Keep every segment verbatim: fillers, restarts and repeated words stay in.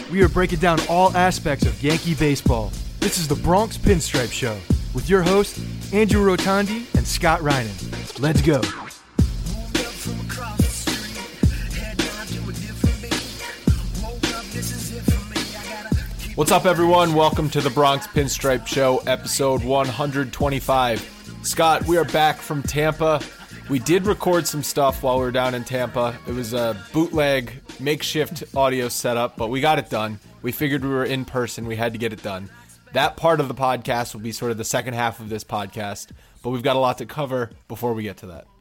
we are breaking down all aspects of Yankee baseball. This is the Bronx Pinstripe Show with your hosts, Andrew Rotondi and Scott Reinen. Let's go. What's up, everyone? Welcome to the Bronx Pinstripe Show, episode one twenty-five. Scott, we are back from Tampa. We did record some stuff while we were down in Tampa. It was a bootleg, makeshift audio setup, but we got it done. We figured we were in person. We had to get it done. That part of the podcast will be sort of the second half of this podcast, but we've got a lot to cover before we get to that.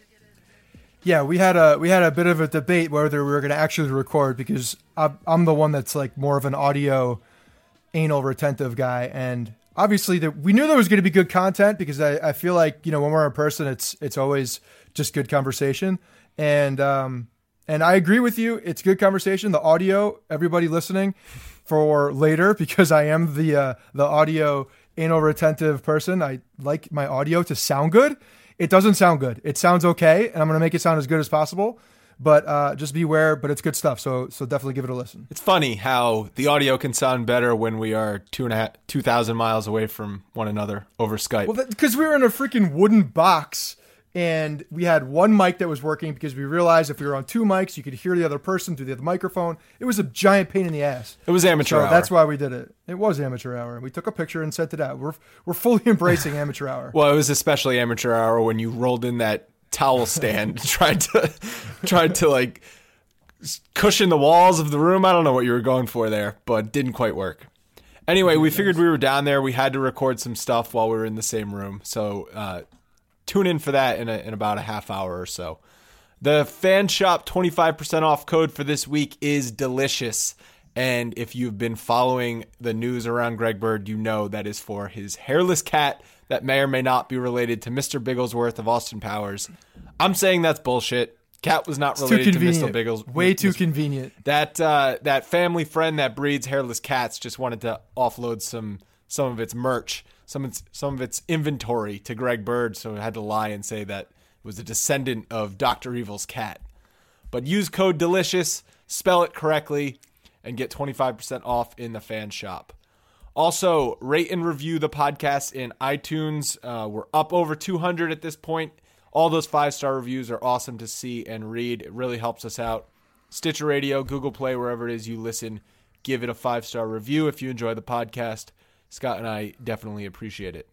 Yeah, we had a we had a bit of a debate whether we were going to actually record, because I'm, I'm the one that's like more of an audio anal retentive guy, and obviously that we knew there was going to be good content, because I, I feel like, you know, when we're in person, it's it's always just good conversation, and um and I agree with you, it's good conversation. The audio, everybody listening, for later, because I am the uh, the audio anal retentive person. I like my audio to sound good. It doesn't sound good. It sounds okay, and I'm going to make it sound as good as possible. But uh, just beware, but it's good stuff, so so definitely give it a listen. It's funny how the audio can sound better when we are two and a half, two thousand miles away from one another over Skype. Well, because we were in a freaking wooden box, and we had one mic that was working, because we realized if we were on two mics, you could hear the other person through the other microphone. It was a giant pain in the ass. It was amateur so hour. That's why we did it. It was amateur hour. We took a picture and sent it out. We're we're fully embracing amateur hour. Well, it was especially amateur hour when you rolled in that towel stand, tried to tried to like cushion the walls of the room. I don't know what you were going for there, but didn't quite work. Anyway, we figured we were down there. We had to record some stuff while we were in the same room. So uh, tune in for that in, a, in about a half hour or so. The Fan Shop twenty-five percent off code for this week is delicious. And if you've been following the news around Greg Bird, you know that is for his hairless cat that may or may not be related to Mister Bigglesworth of Austin Powers. I'm saying that's bullshit. Cat was not It's related to Mister Bigglesworth. Way too convenient. That uh, that family friend that breeds hairless cats just wanted to offload some some of its merch, some of its, some of its inventory to Greg Bird, so it had to lie and say that it was a descendant of Doctor Evil's cat. But use code DELICIOUS, spell it correctly, and get twenty-five percent off in the Fan Shop. Also, rate and review the podcast in iTunes. Uh, we're up over two hundred at this point. All those five-star reviews are awesome to see and read. It really helps us out. Stitcher Radio, Google Play, wherever it is you listen, give it a five-star review if you enjoy the podcast. Scott and I definitely appreciate it.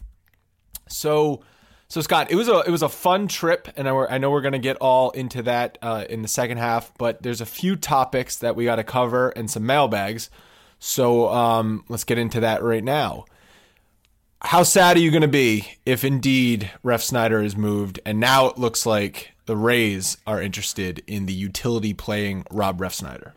So, so Scott, it was a it was a fun trip, and I, I know we're going to get all into that uh, in the second half, but there's a few topics that we got to cover and some mailbags. So um, let's get into that right now. How sad are you going to be if indeed Refsnyder is moved, and now it looks like the Rays are interested in the utility playing Rob Refsnyder?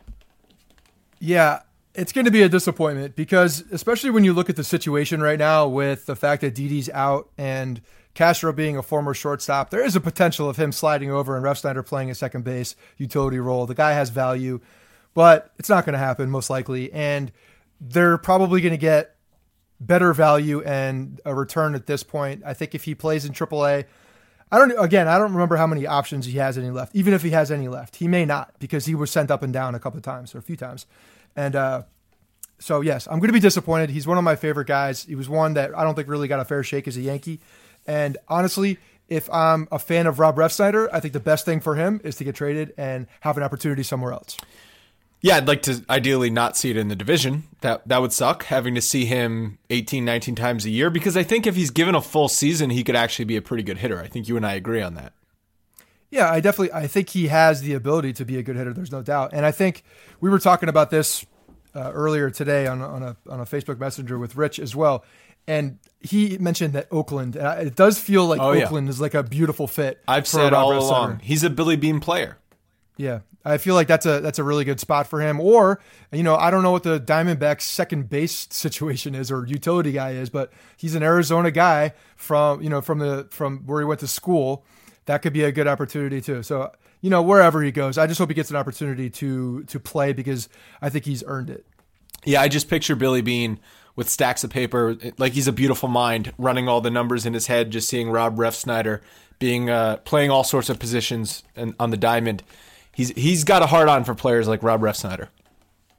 Yeah, it's going to be a disappointment, because especially when you look at the situation right now with the fact that Didi's out and Castro being a former shortstop, there is a potential of him sliding over and Refsnyder playing a second base utility role. The guy has value, but it's not going to happen most likely. And they're probably going to get better value and a return at this point. I think if he plays in triple A, I don't, again, I don't remember how many options he has any left. Even if he has any left, he may not, because he was sent up and down a couple of times or a few times. And uh, so, yes, I'm going to be disappointed. He's one of my favorite guys. He was one that I don't think really got a fair shake as a Yankee. And honestly, if I'm a fan of Rob Refsnyder, I think the best thing for him is to get traded and have an opportunity somewhere else. Yeah, I'd like to ideally not see it in the division. That that would suck, having to see him eighteen, nineteen times a year, because I think if he's given a full season, he could actually be a pretty good hitter. I think you and I agree on that. Yeah, I definitely, I think he has the ability to be a good hitter. There's no doubt. And I think we were talking about this uh, earlier today on, on a on a Facebook Messenger with Rich as well. And he mentioned that Oakland, and it does feel like oh, Oakland yeah. is like a beautiful fit. I've said all along, he's a Billy Beane player. Yeah, I feel like that's a that's a really good spot for him. Or, you know, I don't know what the Diamondbacks second base situation is or utility guy is, but he's an Arizona guy from, you know, from the from where he went to school. That could be a good opportunity too. So, you know, wherever he goes, I just hope he gets an opportunity to to play, because I think he's earned it. Yeah, I just picture Billy Beane with stacks of paper, like he's a beautiful mind, running all the numbers in his head, just seeing Rob Refsnyder being uh, playing all sorts of positions and on the diamond. He's he's got a hard on for players like Rob Refsnyder.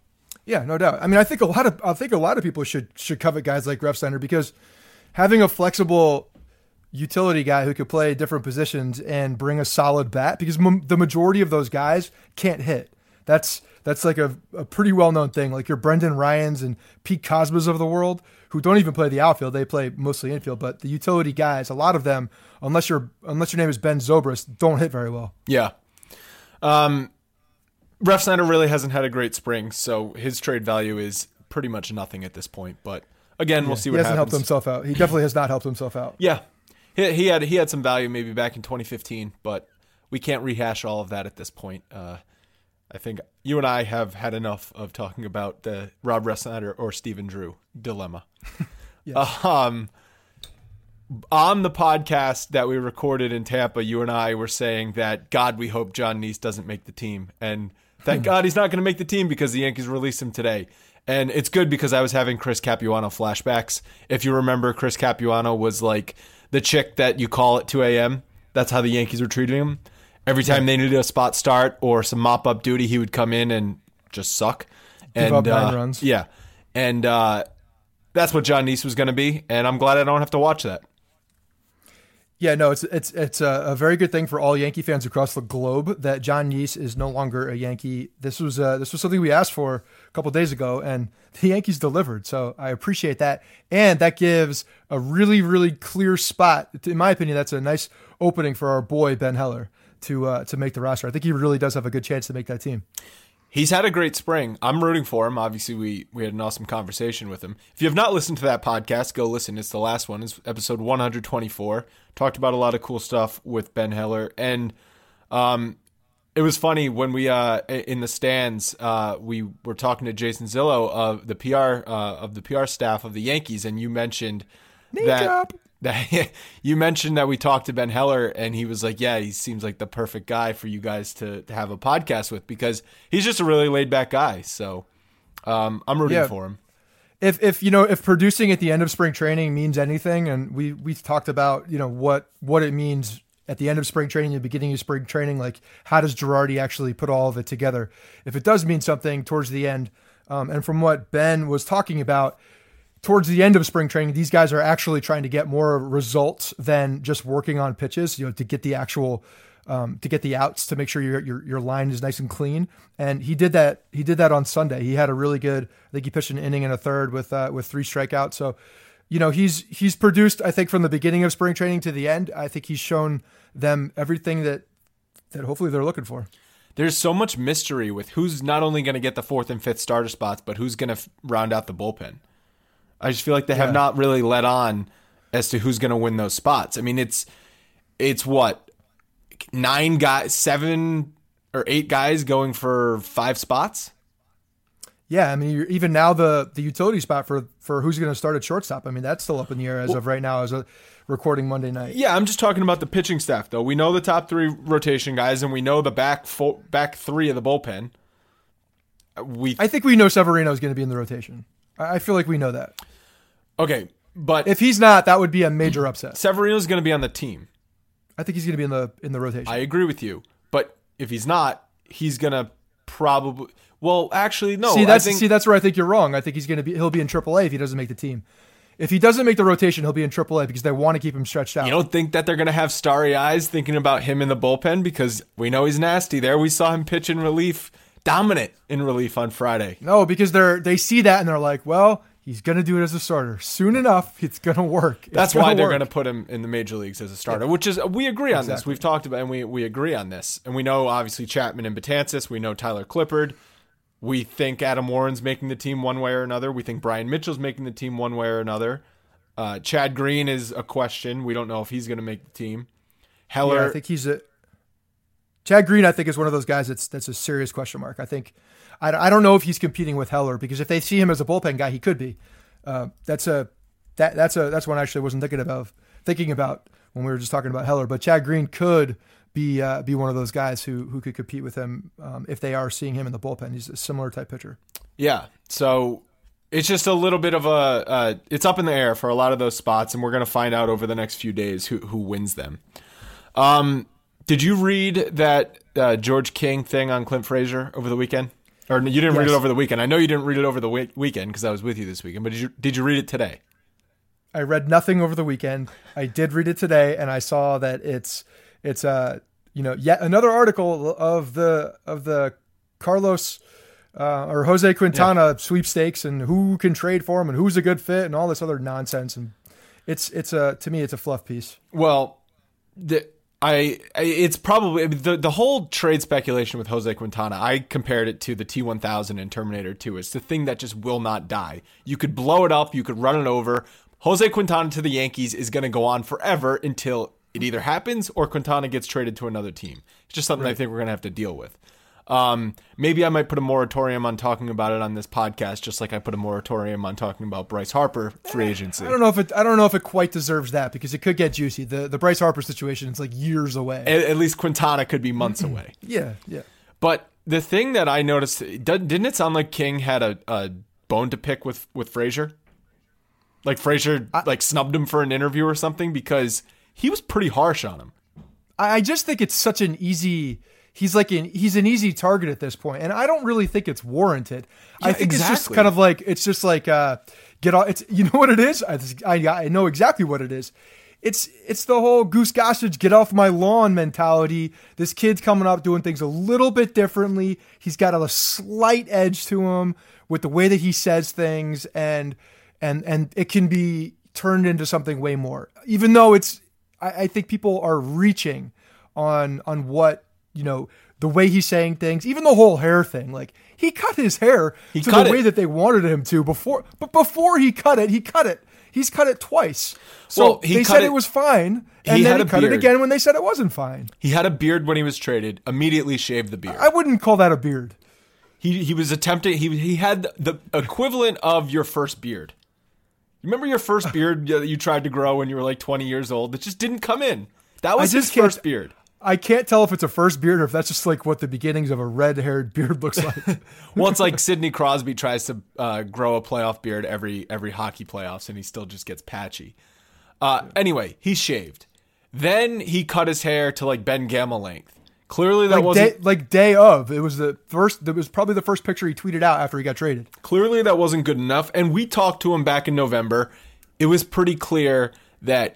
Yeah, no doubt. I mean, I think a lot of I think a lot of people should should covet guys like Refsnyder because having a flexible utility guy who could play different positions and bring a solid bat, because m- the majority of those guys can't hit. That's that's like a, a pretty well known thing. Like your Brendan Ryans and Pete Cosmas of the world, who don't even play the outfield; they play mostly infield. But the utility guys, a lot of them, unless your unless your name is Ben Zobrist, don't hit very well. Yeah. Um. Refsnyder really hasn't had a great spring, so his trade value is pretty much nothing at this point. But again, we'll Yeah, see what he hasn't happens. helped himself out. He definitely has not helped himself out. Yeah, he, he had he had some value maybe back in twenty fifteen, but we can't rehash all of that at this point. Uh, I think you and I have had enough of talking about the Rob Refsnyder or Stephen Drew dilemma. Yes. Um, on the podcast that we recorded in Tampa, you and I were saying that, God, we hope John Neese doesn't make the team. And thank God he's not going to make the team because the Yankees released him today. And it's good because I was having Chris Capuano flashbacks. If you remember, Chris Capuano was like the chick that you call at two a.m. That's how the Yankees were treating him. Every time they needed a spot start or some mop-up duty, he would come in and just suck. Give and up nine uh, runs. Yeah. And uh, that's what John Neese was going to be. And I'm glad I don't have to watch that. Yeah, no, it's it's it's a, a very good thing for all Yankee fans across the globe that John Neese is no longer a Yankee. This was uh, this was something we asked for a couple of days ago, and the Yankees delivered. So I appreciate that, and that gives a really really clear spot. In my opinion, that's a nice opening for our boy Ben Heller to uh, to make the roster. I think he really does have a good chance to make that team. He's had a great spring. I'm rooting for him. Obviously, we, we had an awesome conversation with him. If you have not listened to that podcast, go listen. It's the last one. It's episode one twenty-four. Talked about a lot of cool stuff with Ben Heller. And um, it was funny when we, uh, in the stands, uh, we were talking to Jason Zillow of the P R uh, of the P R staff of the Yankees, and you mentioned Knee that... drop. That you mentioned that we talked to Ben Heller, and he was like, yeah, he seems like the perfect guy for you guys to, to have a podcast with because he's just a really laid back guy. So um, I'm rooting Yeah. for him. If if you know if producing at the end of spring training means anything, and we we've talked about you know what what it means at the end of spring training, the beginning of spring training, like how does Girardi actually put all of it together? If it does mean something towards the end, um, and from what Ben was talking about, towards the end of spring training, these guys are actually trying to get more results than just working on pitches, you know, to get the actual, um, to get the outs, to make sure your, your, your line is nice and clean. And he did that. He did that on Sunday. He had a really good, I think he pitched an inning and a third with, uh, with three strikeouts. So, you know, he's, he's produced, I think from the beginning of spring training to the end, I think he's shown them everything that, that hopefully they're looking for. There's so much mystery with who's not only going to get the fourth and fifth starter spots, but who's going to f- round out the bullpen. I just feel like they have Yeah. not really let on as to who's going to win those spots. I mean, it's it's what nine guys, seven or eight guys going for five spots. Yeah, I mean, you're, even now the the utility spot for for who's going to start at shortstop, I mean, that's still up in the air as Well, of right now, as a recording Monday night. Yeah, I'm just talking about the pitching staff, though. We know the top three rotation guys, and we know the back four, back three of the bullpen. We I think we know Severino is going to be in the rotation. I I feel like we know that. okay, but If he's not, that would be a major upset. Severino's going to be on the team. I think he's going to be in the in the rotation. I agree with you, but if he's not, he's going to probably. Well, actually, no. see, that's I think, see, that's where I think you're wrong. I think he's going to be he'll be in triple A if he doesn't make the team. If he doesn't make the rotation, he'll be in triple A because they want to keep him stretched out. You don't think that they're going to have starry eyes thinking about him in the bullpen because we know he's nasty there. We saw him pitch in relief, dominant in relief on Friday. No, because they're they see that and they're like, well, he's going to do it as a starter. Soon enough, it's going to work. It's That's gonna why they're work. going to put him in the major leagues as a starter, which is we agree on this. Exactly. We've talked about and we we agree on this, and we know obviously Chapman and Betances. We know Tyler Clippard. We think Adam Warren's making the team one way or another. We think Brian Mitchell's making the team one way or another. Uh, Chad Green is a question. We don't know if he's going to make the team. Heller, Yeah, I think he's a Chad Green. I think is one of those guys that's that's a serious question mark. I think I, I don't know if he's competing with Heller because if they see him as a bullpen guy, he could be. Uh, that's a that that's a that's one I actually wasn't thinking about thinking about when we were just talking about Heller. But Chad Green could be uh, be one of those guys who who could compete with him um, if they are seeing him in the bullpen. He's a similar type pitcher. yeah. So it's just a little bit of a uh, it's up in the air for a lot of those spots, and we're going to find out over the next few days who who wins them. Um, did you read that uh, George King thing on Clint Frazier over the weekend? Or you didn't Yes. read it over the weekend. I know you didn't read it over the week- weekend because I was with you this weekend. But did you did you read it today? I read nothing over the weekend. I did read it today, and I saw that it's it's uh you know yet another article of the of the Carlos uh, or Jose Quintana yeah. sweepstakes and who can trade for him and who's a good fit and all this other nonsense. And it's it's a to me it's a fluff piece. Well, the. I, I it's probably the the whole trade speculation with Jose Quintana. I compared it to the T one thousand in Terminator two. It's the thing that just will not die. You could blow it up, you could run it over. Jose Quintana to the Yankees is going to go on forever until it either happens or Quintana gets traded to another team. It's just something right. I think we're going to have to deal with. Um, maybe I might put a moratorium on talking about it on this podcast, just like I put a moratorium on talking about Bryce Harper free agency. I don't know if it. I don't know if it quite deserves that because it could get juicy. The the Bryce Harper situation is like years away. At, at least Quintana could be months away. Yeah, yeah. But the thing that I noticed, didn't it sound like King had a, a bone to pick with with Frazier? Like Frazier I, like snubbed him for an interview or something because he was pretty harsh on him. I just think it's such an easy. He's like an he's an easy target at this point, and I don't really think it's warranted. Yeah, I think exactly. It's just kind of like it's just like uh, get off. It's you know what it is. I, I I know exactly what it is. It's it's the whole Goose Gossage get off my lawn mentality. This kid's coming up doing things a little bit differently. He's got a slight edge to him with the way that he says things, and and and it can be turned into something way more. Even though it's, I, I think people are reaching on on what. You know, the way he's saying things, even the whole hair thing, like he cut his hair he to the it. way that they wanted him to before, but before he cut it, he cut it. He's cut it twice. So well, he they said it, it was fine. And he then he cut beard. it again when they said it wasn't fine. He had a beard when he was traded, immediately shaved the beard. I wouldn't call that a beard. He he was attempting, he he had the equivalent of your first beard. Remember your first beard that you tried to grow when you were like twenty years old? It just didn't come in. That was his first beard. I can't tell if it's a first beard or if that's just like what the beginnings of a red-haired beard looks like. Well, it's like Sidney Crosby tries to uh, grow a playoff beard every every hockey playoffs, and he still just gets patchy. Uh, anyway, he shaved. Then he cut his hair to like Ben Gamma length. Clearly, that like wasn't day, like day of. It was the first. That was probably the first picture he tweeted out after he got traded. Clearly, that wasn't good enough. And we talked to him back in November. It was pretty clear that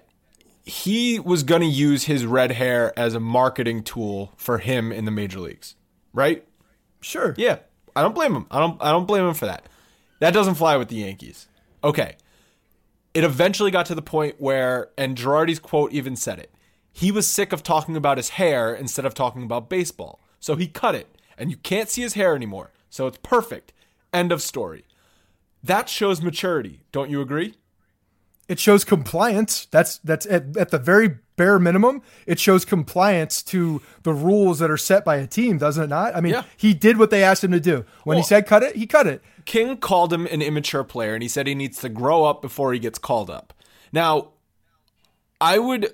he was going to use his red hair as a marketing tool for him in the major leagues, right? Sure. Yeah, I don't blame him. I don't. I don't blame him for that. That doesn't fly with the Yankees. Okay. It eventually got to the point where, and Girardi's quote even said it, he was sick of talking about his hair instead of talking about baseball. So he cut it, and you can't see his hair anymore. So it's perfect. End of story. That shows maturity. Don't you agree? It shows compliance. That's that's at, at the very bare minimum. It shows compliance to the rules that are set by a team, doesn't it not? I mean, yeah. He did what they asked him to do. When well, he said cut it, he cut it. King called him an immature player, and he said he needs to grow up before he gets called up. Now, I would,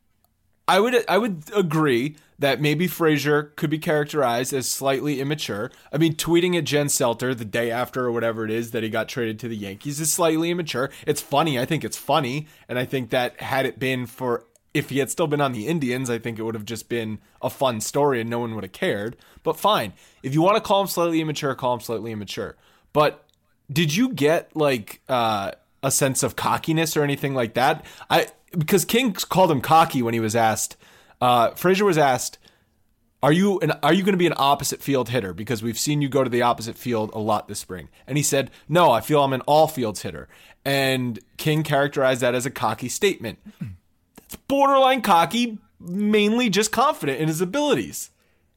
I would, I would agree that maybe Frazier could be characterized as slightly immature. I mean, tweeting at Jen Selter the day after or whatever it is that he got traded to the Yankees is slightly immature. It's funny. I think it's funny. And I think that had it been for, if he had still been on the Indians, I think it would have just been a fun story and no one would have cared. But fine. If you want to call him slightly immature, call him slightly immature. But did you get like uh, a sense of cockiness or anything like that? I because King called him cocky when he was asked, Uh, Frazier was asked, "Are you an, are you going to be an opposite field hitter? Because we've seen you go to the opposite field a lot this spring." And he said, "No, I feel I'm an all fields hitter." And King characterized that as a cocky statement. That's borderline cocky, mainly just confident in his abilities.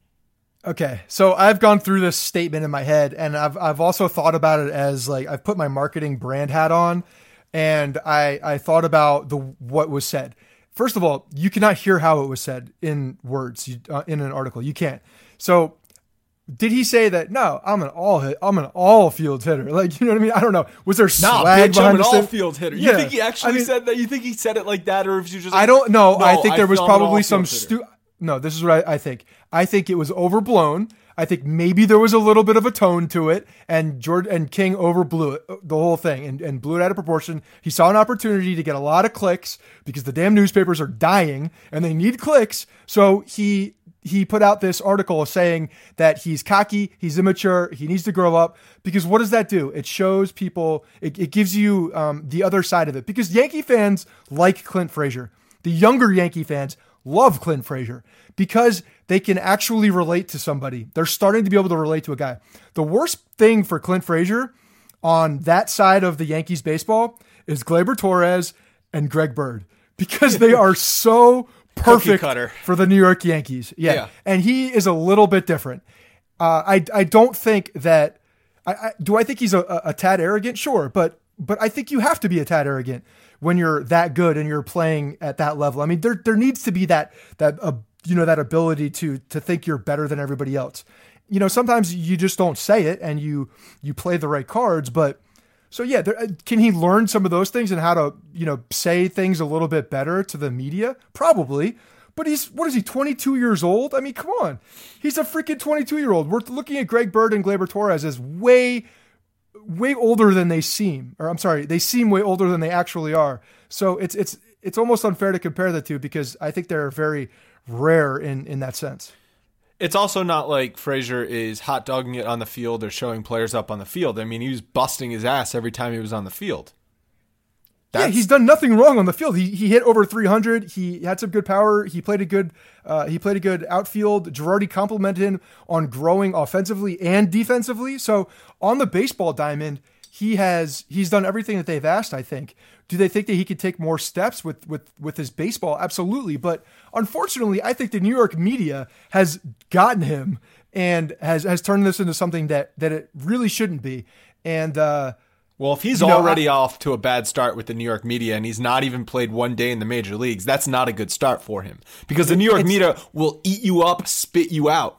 Okay, so I've gone through this statement in my head, and I've I've also thought about it as like I've put my marketing brand hat on, and I I thought about the what was said. First of all, you cannot hear how it was said in words you, uh, in an article. You can't. So, did he say that? No, I'm an all hit. I'm an all field hitter. Like, you know what I mean? I don't know. Was there swag nah, bitch, behind I'm an the all field hitter? You yeah. think he actually I mean, said that? You think he said it like that, or if you just? Like, I don't know. No, I think there I was probably some stu. No, this is what I, I think. I think it was overblown. I think maybe there was a little bit of a tone to it, and George and King overblew it, the whole thing, and, and blew it out of proportion. He saw an opportunity to get a lot of clicks because the damn newspapers are dying and they need clicks. So he he put out this article saying that he's cocky, he's immature, he needs to grow up. Because what does that do? It shows people, it, it gives you um, the other side of it. Because Yankee fans like Clint Frazier. The younger Yankee fans love Clint Frazier because they can actually relate to somebody. They're starting to be able to relate to a guy. The worst thing for Clint Frazier on that side of the Yankees baseball is Gleyber Torres and Greg Bird, because they are so perfect for the New York Yankees. Yeah. yeah. And he is a little bit different. Uh, I, I don't think that, I, I do I think he's a, a, a tad arrogant? Sure. But, but I think you have to be a tad arrogant when you're that good and you're playing at that level. I mean, there, there needs to be that, that, uh, you know, that ability to, to think you're better than everybody else. You know, sometimes you just don't say it and you, you play the right cards, but so yeah, there, can he learn some of those things and how to, you know, say things a little bit better to the media? Probably. But he's, what is he, twenty-two years old? I mean, come on. He's a freaking twenty-two year old. We're looking at Greg Bird and Gleyber Torres as way, way older than they seem, or I'm sorry, they seem way older than they actually are. So it's, it's, it's almost unfair to compare the two because I think they're very rare in, in that sense. It's also not like Frazier is hot dogging it on the field or showing players up on the field. I mean, he was busting his ass every time he was on the field. That's... Yeah, he's done nothing wrong on the field. He he hit over three hundred. He had some good power. He played a good uh, he played a good outfield. Girardi complimented him on growing offensively and defensively. So on the baseball diamond, he has he's done everything that they've asked, I think. Do they think that he could take more steps with, with, with his baseball? Absolutely. But unfortunately, I think the New York media has gotten him and has, has turned this into something that, that it really shouldn't be. And, uh, well, if he's already know, I, off to a bad start with the New York media and he's not even played one day in the major leagues, that's not a good start for him because the New York media will eat you up, spit you out.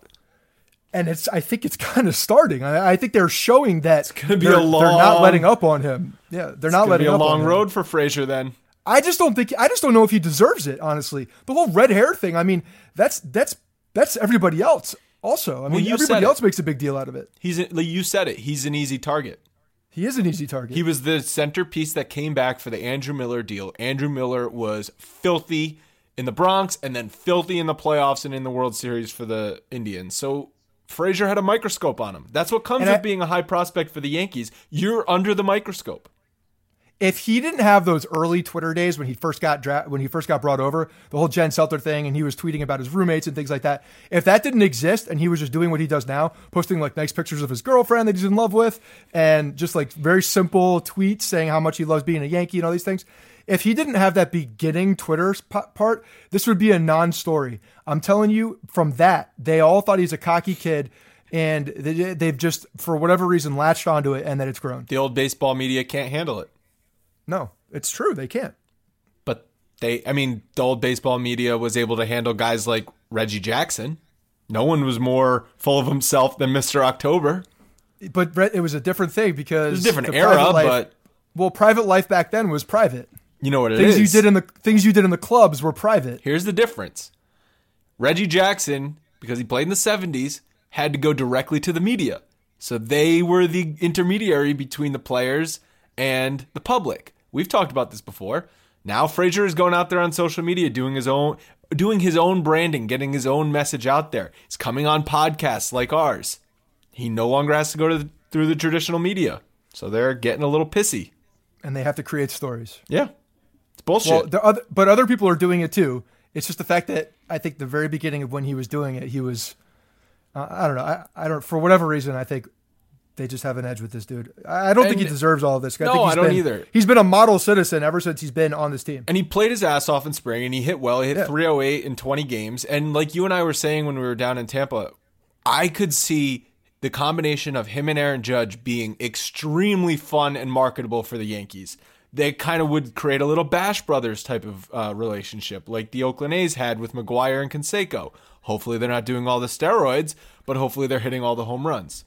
And it's, I think it's kind of starting. I, I think they're showing that it's going to be a long, they're not letting up on him. Yeah, they're not letting up on him. It's going to be a long road for Frazier then. I just don't think, I just don't know if he deserves it, honestly. The whole red hair thing, I mean, that's, that's, that's everybody else also. I mean, well, everybody else makes a big deal out of it. He's, a, you said it. He's an easy target. He is an easy target. He was the centerpiece that came back for the Andrew Miller deal. Andrew Miller was filthy in the Bronx and then filthy in the playoffs and in the World Series for the Indians. So Frazier had a microscope on him. That's what comes and with I, being a high prospect for the Yankees. You're under the microscope. If he didn't have those early Twitter days when he first got dra- when he first got brought over, the whole Jen Selter thing, and he was tweeting about his roommates and things like that. If that didn't exist and he was just doing what he does now, posting like nice pictures of his girlfriend that he's in love with, and just like very simple tweets saying how much he loves being a Yankee and all these things. If he didn't have that beginning Twitter part, this would be a non-story. I'm telling you, from that, they all thought he's a cocky kid, and they've just, for whatever reason, latched onto it, and that it's grown. The old baseball media can't handle it. No, it's true. They can't. But they, I mean, the old baseball media was able to handle guys like Reggie Jackson. No one was more full of himself than Mister October. But it was a different thing because it was a different era, life, but well, private life back then was private. You know what it things is. You did in the things you did in the clubs were private. Here's the difference. Reggie Jackson, because he played in the seventies, had to go directly to the media. So they were the intermediary between the players and the public. We've talked about this before. Now Frazier is going out there on social media doing his own doing his own branding, getting his own message out there. He's coming on podcasts like ours. He no longer has to go to the, through the traditional media. So they're getting a little pissy. And they have to create stories. Yeah. It's bullshit. Well, the other, but other people are doing it too. It's just the fact that I think the very beginning of when he was doing it, he was, uh, I don't know. I, I don't, for whatever reason, I think they just have an edge with this dude. I don't and, think he deserves all of this. I no, think he's I don't been, either. He's been a model citizen ever since he's been on this team. And he played his ass off in spring, and he hit well. He hit yeah. three oh eight in twenty games. And like you and I were saying when we were down in Tampa, I could see the combination of him and Aaron Judge being extremely fun and marketable for the Yankees. They kind of would create a little Bash Brothers type of uh, relationship like the Oakland A's had with McGuire and Canseco. Hopefully they're not doing all the steroids, but hopefully they're hitting all the home runs.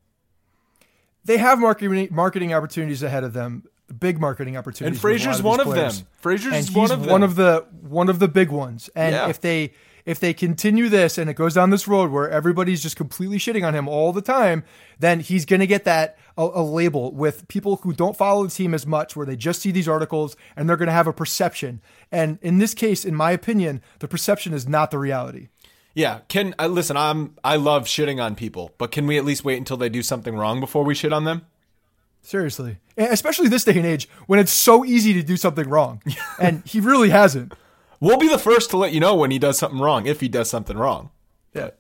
They have marketing marketing opportunities ahead of them, big marketing opportunities. And Frazier's one of them. Frazier's and one he's of them. one of the one of the big ones. And yeah. if they if they continue this and it goes down this road where everybody's just completely shitting on him all the time, then he's going to get that a, a label with people who don't follow the team as much, where they just see these articles and they're going to have a perception. And in this case, in my opinion, the perception is not the reality. Yeah, can uh, listen. I'm I love shitting on people, but can we at least wait until they do something wrong before we shit on them? Seriously, and especially this day and age when it's so easy to do something wrong, and he really hasn't. We'll be the first to let you know when he does something wrong, if he does something wrong. Yeah,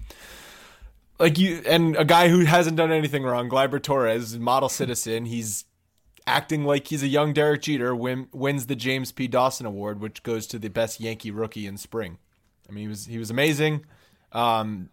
like you and a guy who hasn't done anything wrong, Gleyber Torres, model citizen. He's acting like he's a young Derek Jeter. Win, wins the James P. Dawson Award, which goes to the best Yankee rookie in spring. I mean, he was he was amazing. Um,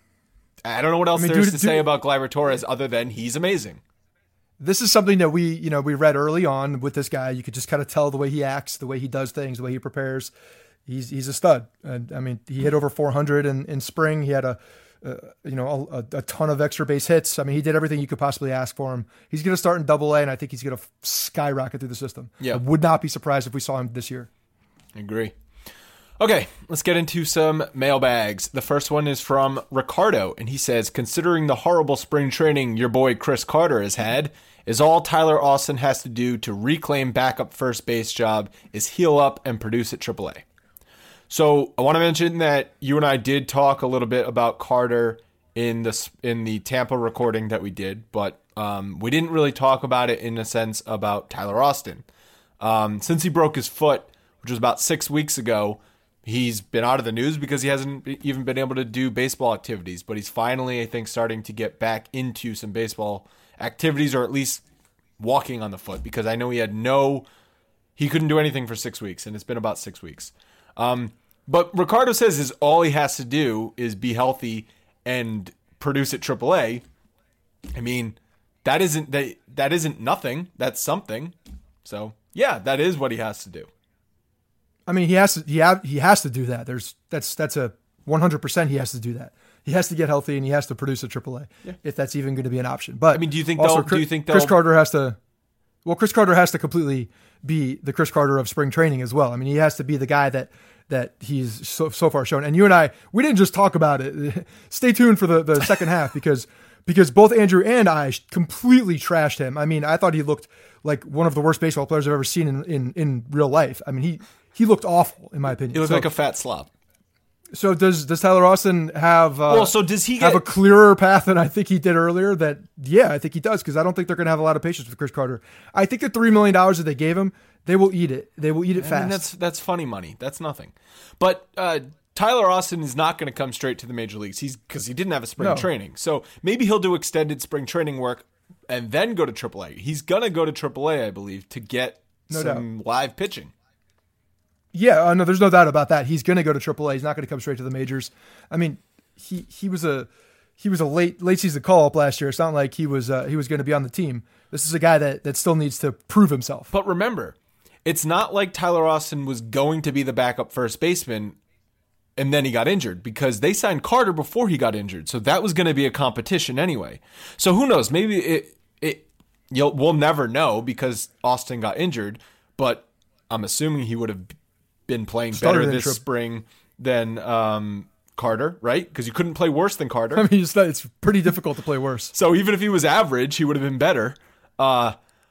I don't know what else I mean, there's dude, to dude, say about Gleyber Torres other than he's amazing. This is something that we, you know, we read early on with this guy. You could just kind of tell the way he acts, the way he does things, the way he prepares. He's he's a stud. And I mean, he hit over four hundred in, in spring. He had a, uh, you know, a, a ton of extra base hits. I mean, he did everything you could possibly ask for him. He's going to start in Double A, and I think he's going to skyrocket through the system. Yeah, I would not be surprised if we saw him this year. I agree. Okay, let's get into some mailbags. The first one is from Ricardo, and he says, considering the horrible spring training your boy Chris Carter has had, is all Tyler Austin has to do to reclaim backup first base job is heal up and produce at triple A. So I want to mention that you and I did talk a little bit about Carter in the, in the Tampa recording that we did, but um, we didn't really talk about it in a sense about Tyler Austin. Um, since he broke his foot, which was about six weeks ago, he's been out of the news because he hasn't even been able to do baseball activities, but he's finally, I think, starting to get back into some baseball activities, or at least walking on the foot, because I know he had no, he couldn't do anything for six weeks, and it's been about six weeks. Um, but Ricardo says is all he has to do is be healthy and produce at triple A. I mean, that isn't that that isn't nothing. That's something. So yeah, that is what he has to do. I mean, he has to. He, ha- he has to do that. There's that's that's a one hundred percent. He has to do that. He has to get healthy and he has to produce a triple A, yeah, if that's even going to be an option. But I mean, do you think? Also, do you think Chris Carter has to? Well, Chris Carter has to completely be the Chris Carter of spring training as well. I mean, he has to be the guy that that he's so so far shown. And you and I, we didn't just talk about it. Stay tuned for the the second half because because both Andrew and I completely trashed him. I mean, I thought he looked like one of the worst baseball players I've ever seen in in, in real life. I mean, he. He looked awful, in my opinion. He looked so, like a fat slob. So does does Tyler Austin have? Uh, well, so does he get, have a clearer path than I think he did earlier? That yeah, I think he does because I don't think they're going to have a lot of patience with Chris Carter. I think the three million dollars that they gave him, they will eat it. They will eat it I fast. mean, that's that's funny money. That's nothing. But uh, Tyler Austin is not going to come straight to the major leagues. He's because he didn't have a spring no. training. So maybe he'll do extended spring training work and then go to triple A. He's going to go to triple A, I believe, to get no some doubt. live pitching. Yeah, uh, no, there's no doubt about that. He's going to go to triple A. He's not going to come straight to the majors. I mean, he he was a he was a late late season call up last year. It's not like he was uh, he was going to be on the team. This is a guy that that still needs to prove himself. But remember, it's not like Tyler Austin was going to be the backup first baseman and then he got injured, because they signed Carter before he got injured. So that was going to be a competition anyway. So who knows? Maybe it it you'll we'll never know because Austin got injured, but I'm assuming he would have been playing Started better this trip. spring than um, Carter, right? Because you couldn't play worse than Carter. I mean, it's, not, it's pretty difficult to play worse. So even if he was average, he would have been better. Uh,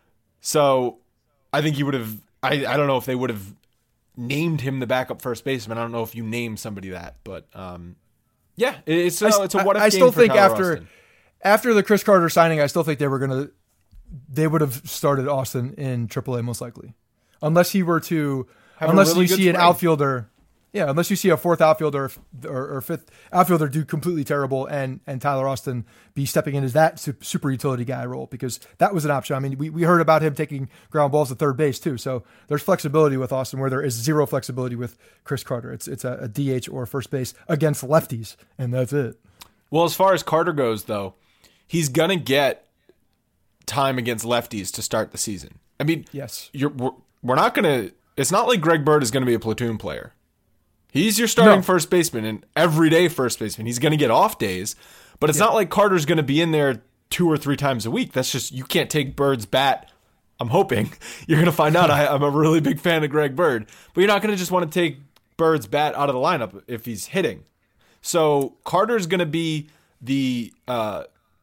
so I think he would have. I, I don't know if they would have named him the backup first baseman. I don't know if you name somebody that, but um, yeah, it's a, it's a what if I, I game still for think Tyler after Austin. after the Chris Carter signing, I still think they were gonna they would have started Austin in triple A most likely, unless he were to. Have unless really you see spring. an outfielder, yeah. Unless you see a fourth outfielder or, or fifth outfielder do completely terrible, and and Tyler Austin be stepping in as that super utility guy role, because that was an option. I mean, we, we heard about him taking ground balls to third base too. So there's flexibility with Austin where there is zero flexibility with Chris Carter. It's it's a, a D H or first base against lefties, and that's it. Well, as far as Carter goes, though, he's gonna get time against lefties to start the season. I mean, yes, you're we're, we're not gonna. It's not like Greg Bird is going to be a platoon player. He's your starting no. first baseman and everyday first baseman. He's going to get off days, but it's yeah. not like Carter's going to be in there two or three times a week. That's just, you can't take Bird's bat. I'm hoping you're going to find out I, I'm a really big fan of Greg Bird, but you're not going to just want to take Bird's bat out of the lineup if he's hitting. So Carter's going to be the uh,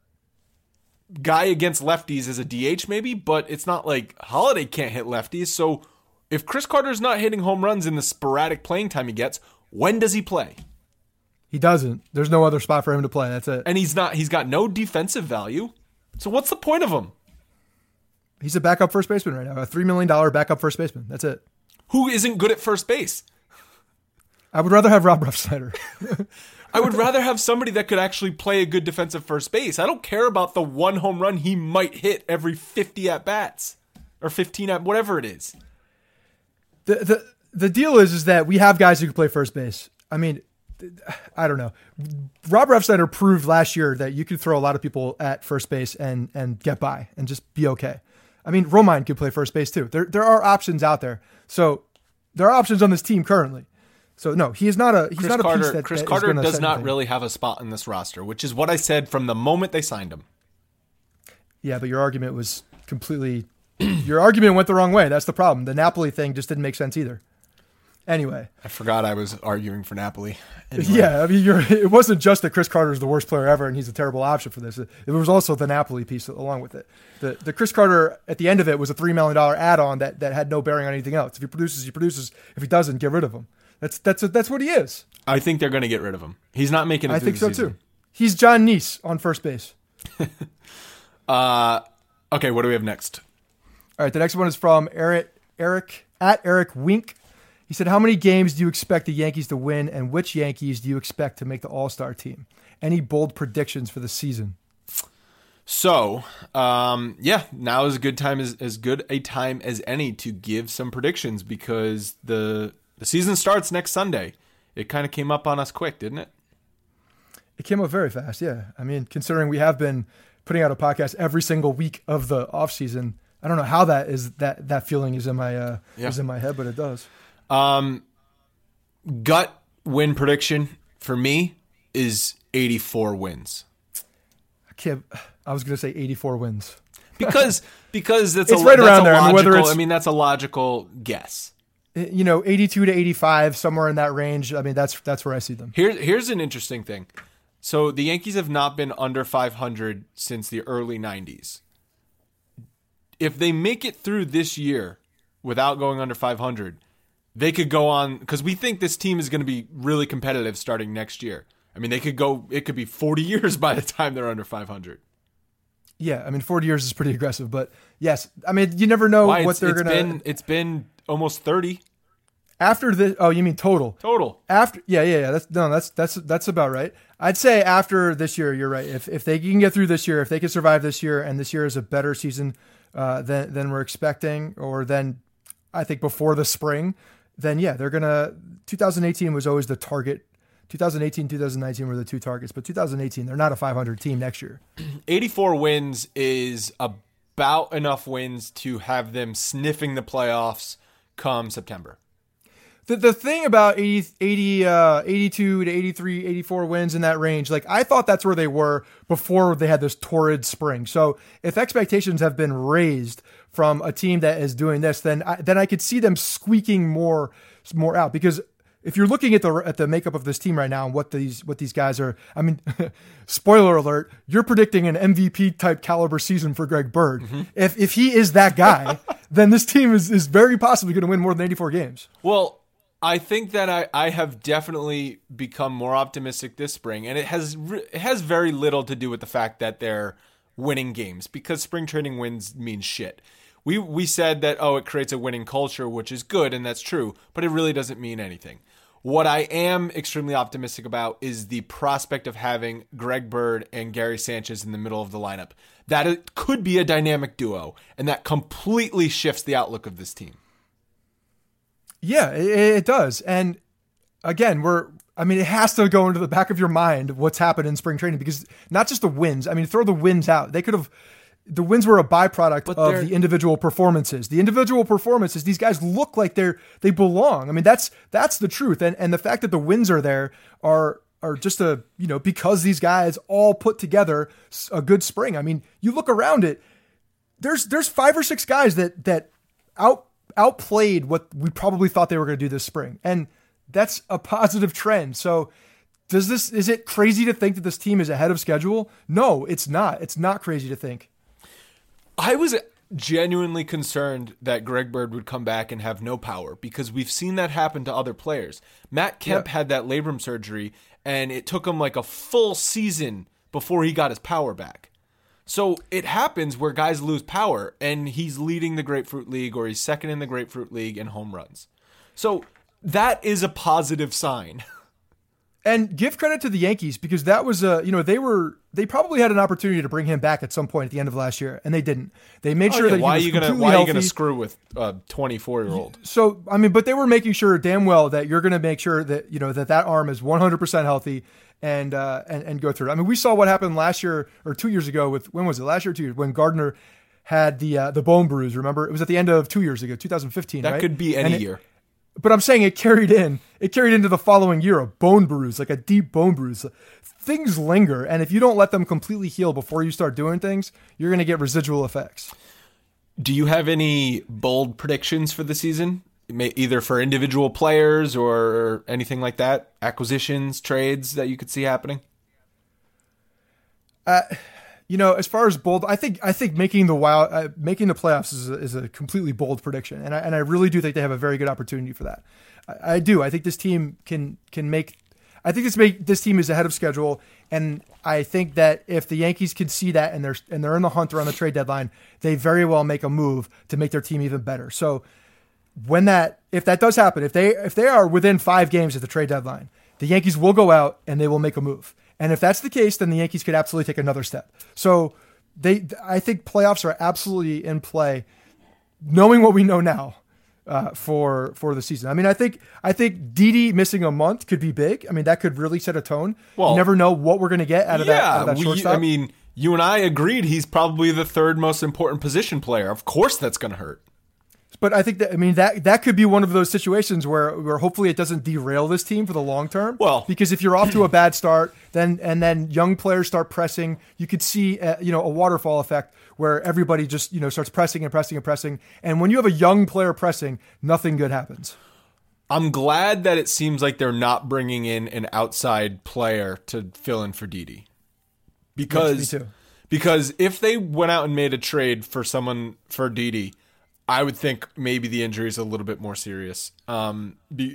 guy against lefties as a D H maybe, but it's not like Holiday can't hit lefties. So if Chris Carter's not hitting home runs in the sporadic playing time he gets, when does he play? He doesn't. There's no other spot for him to play. That's it. And he's not. He's got no defensive value. So what's the point of him? He's a backup first baseman right now. A three million dollars backup first baseman. That's it. Who isn't good at first base? I would rather have Rob Refsnyder. I would rather have somebody that could actually play a good defensive first base. I don't care about the one home run he might hit every fifty at bats or fifteen at whatever it is. The the the deal is is that we have guys who can play first base. I mean, I don't know. Rob Refsnyder proved last year that you could throw a lot of people at first base and and get by and just be okay. I mean, Romine could play first base too. There there are options out there. So there are options on this team currently. So no, he is not a he's Chris not a Carter, piece that Chris that Carter does not anything. really have a spot in this roster, which is what I said from the moment they signed him. Yeah, but your argument was completely your argument went the wrong way. That's the problem. The Napoli thing just didn't make sense either. Anyway, I forgot I was arguing for Napoli. Anyway. Yeah, I mean, you're, it wasn't just that Chris Carter is the worst player ever and he's a terrible option for this. It, it was also the Napoli piece along with it. The the Chris Carter at the end of it was a three million dollars add-on that, that had no bearing on anything else. If he produces, he produces. If he doesn't, get rid of him. That's that's that's what he is. I think they're going to get rid of him. He's not making it I through think the so season. too. He's John Neese on first base. uh, okay, what do we have next? All right, the next one is from Eric Eric at Eric Wink. He said, how many games do you expect the Yankees to win, and which Yankees do you expect to make the All-Star team? Any bold predictions for the season? So, um, yeah, now is a good time as, as good a time as any to give some predictions because the the season starts next Sunday. It kind of came up on us quick, didn't it? It came up very fast, yeah. I mean, considering we have been putting out a podcast every single week of the offseason, I don't know how that is that that feeling is in my uh, yeah. is in my head, but it does. Um, gut win prediction for me is eighty-four wins. I can't. I was going to say eighty-four wins because because that's it's a, right that's around a there. Logical, I mean, whether it's I mean, that's a logical guess. You know, eighty-two to eighty-five, somewhere in that range. I mean, that's that's where I see them. Here, here's an interesting thing. So the Yankees have not been under five hundred since the early nineties. If they make it through this year without going under five hundred, they could go on, because we think this team is going to be really competitive starting next year. I mean, they could go, it could be forty years by the time they're under five hundred. Yeah, I mean, forty years is pretty aggressive, but yes, I mean, you never know Why? what It's, they're it's going to... been It's been almost thirty. After this, oh, you mean total? Total. After, yeah, yeah, yeah. That's no, that's that's that's about right. I'd say after this year, you're right. If if they can get through this year, if they can survive this year, and this year is a better season uh, than than we're expecting, or than I think before the spring, then yeah, they're gonna. twenty eighteen was always the target. twenty eighteen, twenty nineteen were the two targets, but twenty eighteen, they're not a five hundred team next year. eighty-four wins is about enough wins to have them sniffing the playoffs come September. The the thing about eighty, eighty, uh, eighty-two to eighty-three, eighty-four wins in that range, like I thought that's where they were before they had this torrid spring. So if expectations have been raised from a team that is doing this, then I, then I could see them squeaking more more out. Because if you're looking at the at the makeup of this team right now and what these what these guys are, I mean, spoiler alert, you're predicting an M V P type caliber season for Greg Bird. Mm-hmm. If if he is that guy, then this team is is very possibly going to win more than eighty-four games. Well, I think that I, I have definitely become more optimistic this spring, and it has it has very little to do with the fact that they're winning games, because spring training wins means shit. We we said that, oh, it creates a winning culture, which is good, and that's true, but it really doesn't mean anything. What I am extremely optimistic about is the prospect of having Greg Bird and Gary Sanchez in the middle of the lineup. That it could be a dynamic duo, and that completely shifts the outlook of this team. Yeah, it, it does. And again, we're, I mean, it has to go into the back of your mind what's happened in spring training, because not just the wins. I mean, throw the wins out. They could have, the wins were a byproduct But of the individual performances. The individual performances, these guys look like they're, they belong. I mean, that's, that's the truth. And, and the fact that the wins are there are, are just a, you know, because these guys all put together a good spring. I mean, you look around it, there's, there's five or six guys that, that out, outplayed what we probably thought they were going to do this spring. And that's a positive trend. So does this, is it crazy to think that this team is ahead of schedule? No, it's not. It's not crazy to think. I was genuinely concerned that Greg Bird would come back and have no power, because we've seen that happen to other players. Matt Kemp yeah. had that labrum surgery, and it took him like a full season before he got his power back. So it happens where guys lose power, and he's leading the Grapefruit League, or he's second in the Grapefruit League in home runs. So that is a positive sign. And give credit to the Yankees, because that was a, you know, they were, they probably had an opportunity to bring him back at some point at the end of last year, and they didn't. They made oh, sure yeah. that why he was are you gonna completely why healthy. are you gonna screw with a twenty-four year old? So I mean, but they were making sure damn well that you're going to make sure that, you know, that that arm is one hundred percent healthy and uh, and and go through it. I mean, we saw what happened last year or two years ago with, when was it? Last year or two years when Gardner had the uh, the bone bruise. Remember, it was at the end of two years ago, two thousand fifteen. That right? could be any it, year. But I'm saying it carried in. It carried into the following year, a bone bruise, like a deep bone bruise. Things linger, and if you don't let them completely heal before you start doing things, you're going to get residual effects. Do you have any bold predictions for the season, either for individual players or anything like that? Acquisitions, trades that you could see happening? Uh, you know, as far as bold, I think I think making the wild, uh, making the playoffs is a, is a completely bold prediction, and I and I really do think they have a very good opportunity for that. I, I do. I think this team can can make. I think this make this team is ahead of schedule, and I think that if the Yankees can see that and they're and they're in the hunt around the trade deadline, they very well make a move to make their team even better. So when that if that does happen, if they if they are within five games at the trade deadline, the Yankees will go out and they will make a move. And if that's the case, then the Yankees could absolutely take another step. So they, I think playoffs are absolutely in play, knowing what we know now uh, for for the season. I mean, I think I think Didi missing a month could be big. I mean, that could really set a tone. Well, you never know what we're going to get out of yeah, that, out of that we, shortstop. I mean, you and I agreed he's probably the third most important position player. Of course, that's going to hurt. But I think that I mean that that could be one of those situations where where hopefully it doesn't derail this team for the long term. Well, because if you're off to a bad start, then and then young players start pressing, you could see a, you know a waterfall effect where everybody just you know starts pressing and pressing and pressing. And when you have a young player pressing, nothing good happens. I'm glad that it seems like they're not bringing in an outside player to fill in for Didi. Because yes, me too. Because if they went out and made a trade for someone for Didi, I would think maybe the injury is a little bit more serious. Um, be,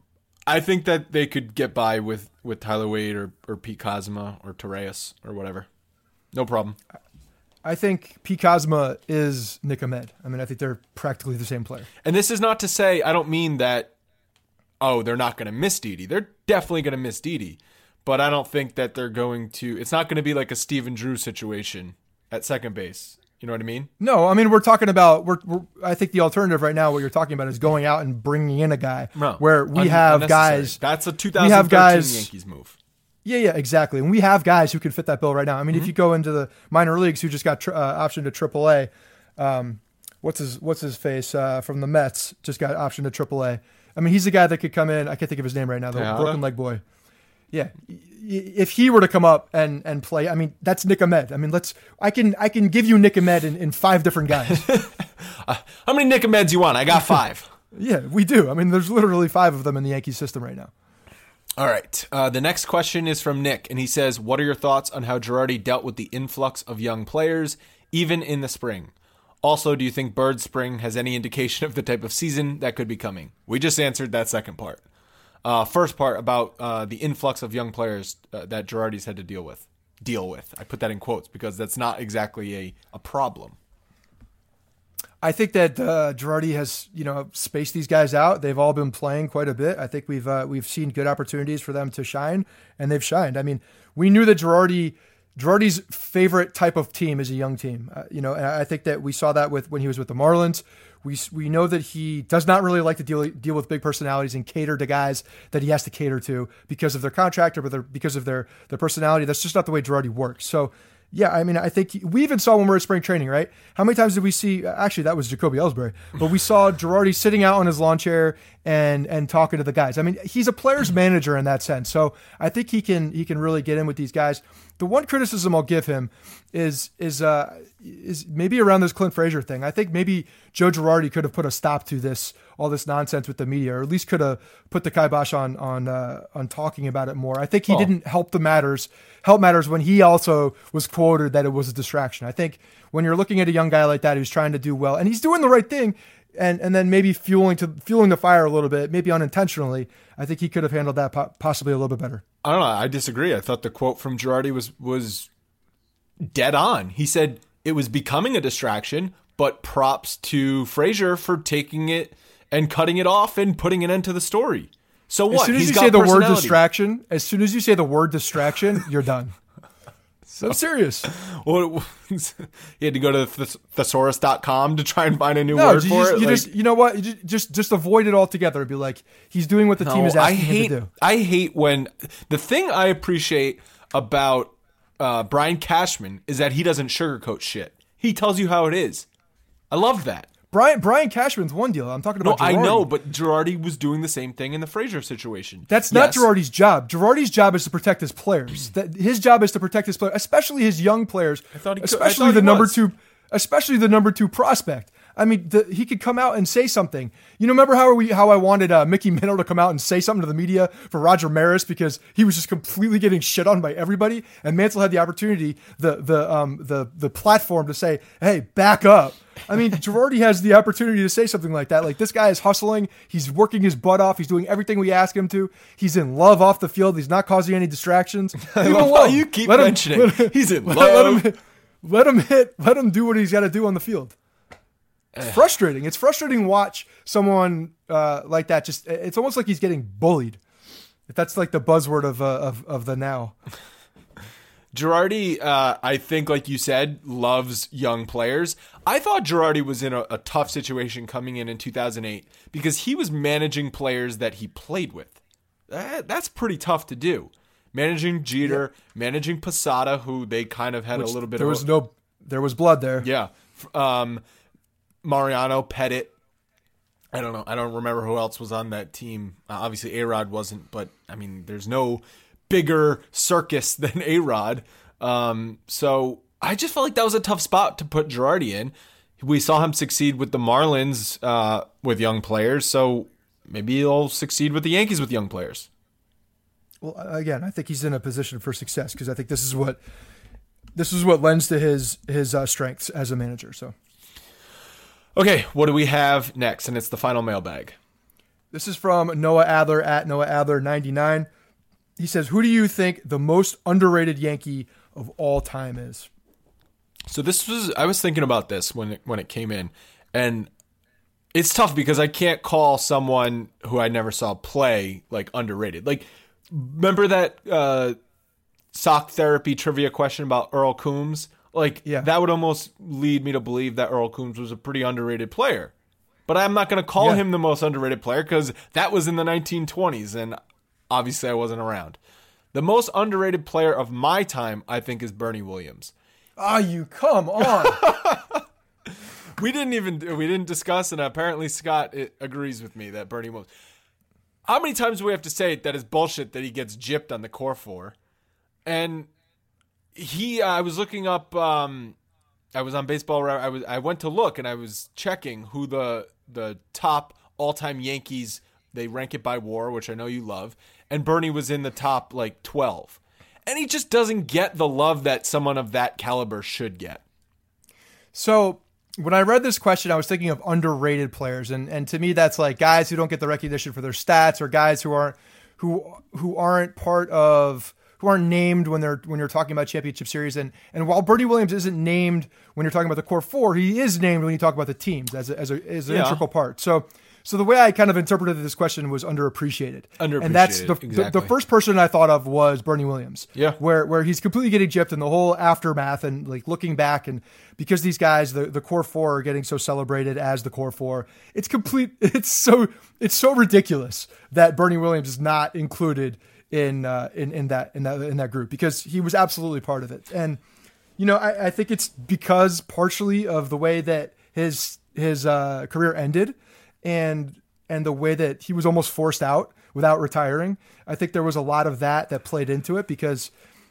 I think that they could get by with, with Tyler Wade or, or Pete Kozma or Torreyes or whatever. No problem. I think Pete Kozma is Nick Ahmed. I mean, I think they're practically the same player. And this is not to say, I don't mean that, oh, they're not going to miss Didi. They're definitely going to miss Didi. But I don't think that they're going to, it's not going to be like a Steven Drew situation at second base. You know what I mean? No, I mean, we're talking about, we're, we're I think the alternative right now, what you're talking about is going out and bringing in a guy no, where we un- have guys. That's a two thousand thirteen we have guys, Yankees move. Yeah, yeah, exactly. And we have guys who can fit that bill right now. I mean, mm-hmm. if you go into the minor leagues who just got tr- uh, optioned to triple A, um, what's his what's his face uh, from the Mets just got optioned to triple A. I mean, he's the guy that could come in. I can't think of his name right now. The Tejada? broken leg boy. Yeah, if he were to come up and, and play, I mean, that's Nick Ahmed. I mean, let's. I can I can give you Nick Ahmed in, in five different guys. uh, how many Nick Ahmeds you want? I got five. Yeah, we do. I mean, there's literally five of them in the Yankees system right now. All right. Uh, the next question is from Nick, and he says, "What are your thoughts on how Girardi dealt with the influx of young players, even in the spring? Also, do you think Bird's spring has any indication of the type of season that could be coming?" We just answered that second part. Uh, first part about uh, the influx of young players uh, that Girardi's had to deal with. Deal with. I put that in quotes because that's not exactly a, a problem. I think that uh, Girardi has, you know, spaced these guys out. They've all been playing quite a bit. I think we've uh, we've seen good opportunities for them to shine, and they've shined. I mean, we knew that Girardi Girardi's favorite type of team is a young team. Uh, you know, and I think that we saw that with when he was with the Marlins. We we know that he does not really like to deal deal with big personalities and cater to guys that he has to cater to because of their contract or their, because of their their personality. That's just not the way Girardi works. So, yeah, I mean, I think he, we even saw when we were at spring training, right? How many times did we see? Actually, that was Jacoby Ellsbury, but we saw Girardi sitting out on his lawn chair and and talking to the guys. I mean, he's a player's manager in that sense. So I think he can he can really get in with these guys. the one criticism I'll give him is is uh, is maybe around this Clint Frazier thing. I think maybe Joe Girardi could have put a stop to this all this nonsense with the media, or at least could have put the kibosh on on uh, on talking about it more. I think he oh. didn't help the matters help matters when he also was quoted that it was a distraction. I think when you're looking at a young guy like that who's trying to do well and he's doing the right thing, and and then maybe fueling to fueling the fire a little bit, maybe unintentionally, I think he could have handled that po- possibly a little bit better. I don't know. I disagree. I thought the quote from Girardi was was dead on. He said it was becoming a distraction, but props to Frazier for taking it and cutting it off and putting an end to the story. So what? As soon as He's you got say the word distraction, as soon as you say the word distraction, you're done. So I'm serious. Well, he had to go to thes- thesaurus dot com to try and find a new no, word you for just, it. You, like, just, you know what? You just, just just avoid it altogether. Be like, he's doing what the no, team is asking I hate, him to do. I hate when the thing I appreciate about uh, Brian Cashman is that he doesn't sugarcoat shit. He tells you how it is. I love that. Brian Brian Cashman's one deal. I'm talking No, about Girardi. I know, but Girardi was doing the same thing in the Frazier situation. That's not yes. Girardi's job. Girardi's job is to protect his players. That his job is to protect his players, especially his young players. I thought he could, especially I thought the he number was. two, especially the number two prospect. I mean, the, he could come out and say something. You know, remember how we how I wanted uh, Mickey Minnow to come out and say something to the media for Roger Maris because he was just completely getting shit on by everybody, and Mansell had the opportunity, the the um the the platform to say, "Hey, back up." I mean, Girardi has the opportunity to say something like that. Like, this guy is hustling. He's working his butt off. He's doing everything we ask him to. He's in love off the field. He's not causing any distractions. I love how you keep let mentioning him, let, he's in let, love. Let him, let him hit. Let him do what he's got to do on the field. It's frustrating. It's frustrating to watch someone uh, like that. Just it's almost like he's getting bullied. If that's like the buzzword of uh, of of the now. Girardi, uh, I think, like you said, loves young players. I thought Girardi was in a, a tough situation coming in in two thousand eight because he was managing players that he played with. That, that's pretty tough to do. Managing Jeter, yeah. managing Posada, who they kind of had Which a little bit there of... was no, there was blood there. Yeah. Um, Mariano, Pettit. I don't know. I don't remember who else was on that team. Uh, obviously, A-Rod wasn't, but, I mean, there's no bigger circus than A-Rod. Um, so I just felt like that was a tough spot to put Girardi in. We saw him succeed with the Marlins uh, with young players, so maybe he'll succeed with the Yankees with young players. Well, again, I think he's in a position for success because I think this is what this is what lends to his his uh, strengths as a manager. So, okay, what do we have next? And it's the final mailbag. This is from Noah Adler at Noah Adler ninety-nine. He says, "Who do you think the most underrated Yankee of all time is?" So this was I was thinking about this when it, when it came in, and it's tough because I can't call someone who I never saw play like underrated. Like, remember that uh, sock therapy trivia question about Earl Coombs? Like, yeah. that would almost lead me to believe that Earl Coombs was a pretty underrated player. But I'm not going to call yeah. him the most underrated player because that was in the nineteen twenties, and obviously I wasn't around. The most underrated player of my time, I think, is Bernie Williams. Ah, oh, you come on. we didn't even we didn't discuss, and apparently Scott it, agrees with me that Bernie Williams. How many times do we have to say that is bullshit that he gets gypped on the core four? And he, I was looking up. Um, I was on Baseball. I was I went to look, and I was checking who the the top all time Yankees. They rank it by WAR, which I know you love. And Bernie was in the top like twelve. And he just doesn't get the love that someone of that caliber should get. So when I read this question, I was thinking of underrated players. And, and to me, that's like guys who don't get the recognition for their stats or guys who aren't who who aren't part of who aren't named when they're when you're talking about championship series. And and while Bernie Williams isn't named when you're talking about the core four, he is named when you talk about the teams as a, as a, as an yeah. integral part. So So the way I kind of interpreted this question was underappreciated. Underappreciated, and that's the, exactly. the the first person I thought of was Bernie Williams. Yeah, where where he's completely getting gypped in the whole aftermath and like looking back, and because these guys, the, the core four, are getting so celebrated as the core four, it's complete. It's so it's so ridiculous that Bernie Williams is not included in uh, in in that in that in that group because he was absolutely part of it. And you know, I, I think it's because partially of the way that his his uh, career ended. And and the way that he was almost forced out without retiring, I think there was a lot of that that played into it because,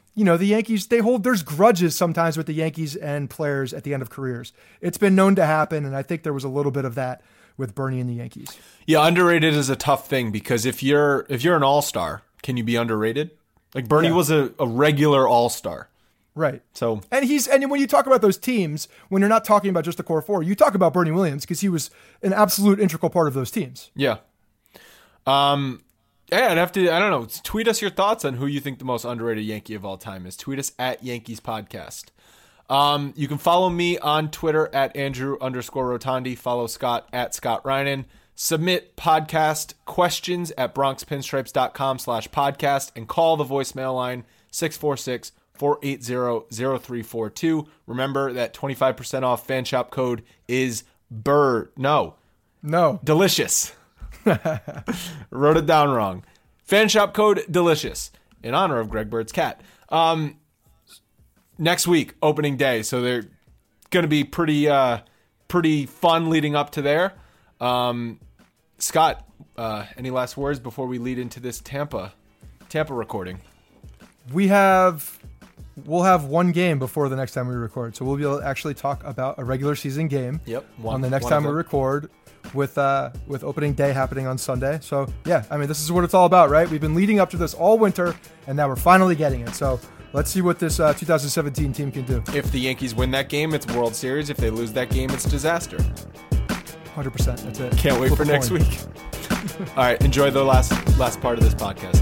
you know, the Yankees, they hold, there's grudges sometimes with the Yankees and players at the end of careers. It's been known to happen, and I think there was a little bit of that with Bernie and the Yankees. Yeah, underrated is a tough thing because if you're if you're an all-star, can you be underrated? Like Bernie Yeah. was a, a regular all-star. Right. So and he's and when you talk about those teams, when you're not talking about just the core four, you talk about Bernie Williams because he was an absolute integral part of those teams. Yeah. Um yeah, I'd have to I don't know, tweet us your thoughts on who you think the most underrated Yankee of all time is. Tweet us at Yankees Podcast. Um, you can follow me on Twitter at Andrew underscore Rotondi. Follow Scott at Scott Reinen. Submit podcast questions at bronxpinstripes.com slash podcast and call the voicemail line six four six, four eight zero, zero three four two. Remember that twenty-five percent off fan shop code is bird. No. No. Delicious. Wrote it down wrong. Fan shop code delicious in honor of Greg Bird's cat. Um, next week, opening day. So they're going to be pretty, uh, pretty fun leading up to there. Um, Scott, uh, any last words before we lead into this Tampa, Tampa recording? We have, we'll have one game before the next time we record. So we'll be able to actually talk about a regular season game Yep. One, on the next one time of we them. record with, uh, with opening day happening on Sunday. So yeah, I mean, this is what it's all about, right? We've been leading up to this all winter and now we're finally getting it. So let's see what this uh, two thousand seventeen team can do. If the Yankees win that game, it's World Series. If they lose that game, it's disaster. one hundred percent. That's it. Can't wait Flip for a next coin. week. All right, enjoy the last last part of this podcast.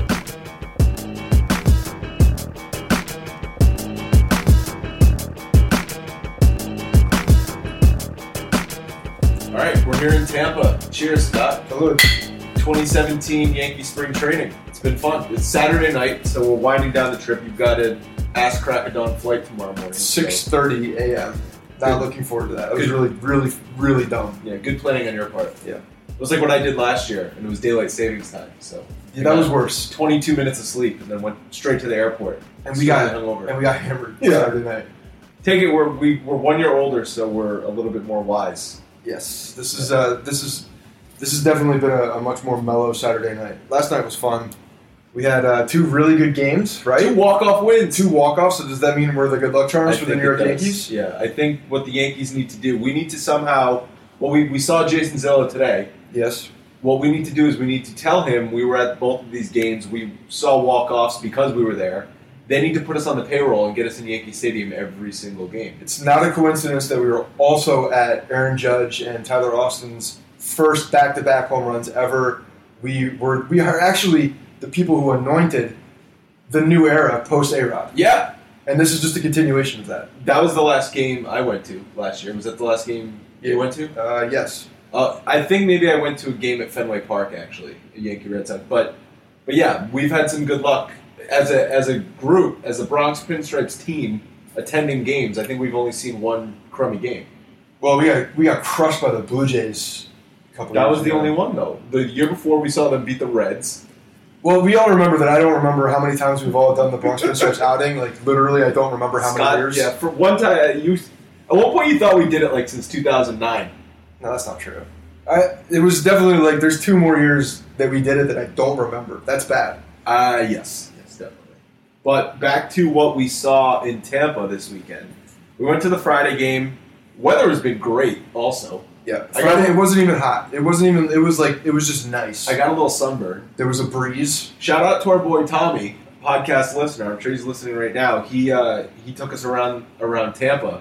All right, we're here in Tampa. Cheers, Scott. Hello. twenty seventeen Yankee Spring Training. It's been fun. It's Saturday night, so we're winding down the trip. You've got an ass crack of dawn flight tomorrow morning. six thirty a.m. Not looking forward to that. It was Good. really, really, really dumb. Yeah, good planning on your part. Yeah. It was like what I did last year, and it was daylight savings time. So Yeah, that was worse. twenty-two minutes of sleep, and then went straight to the airport. And we got hungover. and we got hammered Yeah. Saturday night. Take it. We're we, we're one year older, so we're a little bit more wise. Yes, this is uh, this is this has definitely been a, a much more mellow Saturday night. Last night was fun. We had uh, two really good games, right? Two walk-off wins. Two walk-offs. So does that mean we're the good luck charms for the New York Yankees? Yeah, I think what the Yankees need to do, we need to somehow. Well, we we saw Jason Zilla today. Yes. What we need to do is we need to tell him we were at both of these games. We saw walk-offs because we were there. They need to put us on the payroll and get us in Yankee Stadium every single game. It's not a coincidence that we were also at Aaron Judge and Tyler Austin's first back-to-back home runs ever. We were we are actually the people who anointed the new era post A-Rod. Yeah, And this is just a continuation of that. that was the last game I went to last year. Was that the last game you went to? Uh, yes. Uh, I think maybe I went to a game at Fenway Park, actually, a Yankee Red Sox. But, but yeah, we've had some good luck as a as a group, as a Bronx Pinstripes team attending games. I think we've only seen one crummy game. Well, we got we got crushed by the Blue Jays a couple That years was the ago. only one, though. The year before, we saw them beat the Reds. Well, we all remember that. I don't remember how many times we've all done the Bronx Pinstripes outing. Like, literally, I don't remember how Scott, many years. Yeah, for one time, you at one point you thought we did it like since two thousand nine. No, that's not true. I, it was definitely like there's two more years that we did it that I don't remember. That's bad. Uh, yes. Yes, definitely. But back to what we saw in Tampa this weekend. We went to the Friday game. Weather has been great also. Yeah, I Friday, got- it wasn't even hot. It wasn't even. It was like it was just nice. I got a little sunburn. there was a breeze. Shout out to our boy Tommy, podcast listener. I'm sure he's listening right now. He uh, he took us around around Tampa.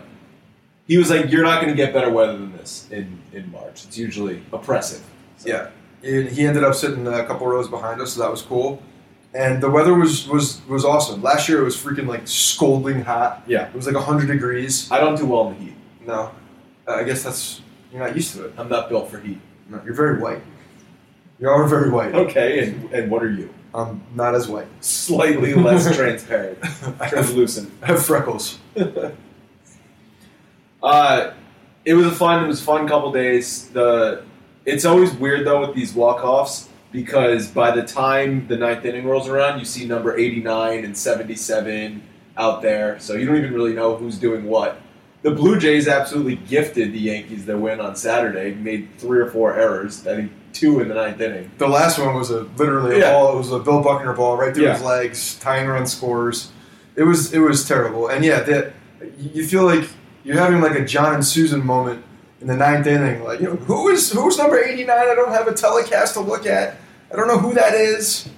He was like, "You're not going to get better weather than this in, in March. It's usually oppressive." So, Yeah, and he ended up sitting a couple rows behind us, so that was cool. And the weather was was was awesome. Last year it was freaking like scalding hot. yeah. It was like hundred degrees. I don't do well in the heat. No, uh, I guess that's you're not used to it. I'm not built for heat. No, you're very white. You are very white. Okay, and, and what are you? I'm not as white. Slightly less transparent, I have, translucent. I have freckles. Uh, it was a fun. It was a fun couple days. The it's always weird though with these walk-offs because by the time the ninth inning rolls around, you see number eighty-nine and seventy-seven out there, so you don't even really know who's doing what. The Blue Jays absolutely gifted the Yankees their win on Saturday. Made three or four errors. I think two in the ninth inning. The last one was a literally a Yeah. ball. It was a Bill Buckner ball right through Yeah. his legs, tying run scores. It was it was terrible. And yeah, that you feel like you're having like a John and Susan moment in the ninth inning. Like, you know, who is who's number eighty-nine? I don't have a telecast to look at. I don't know who that is.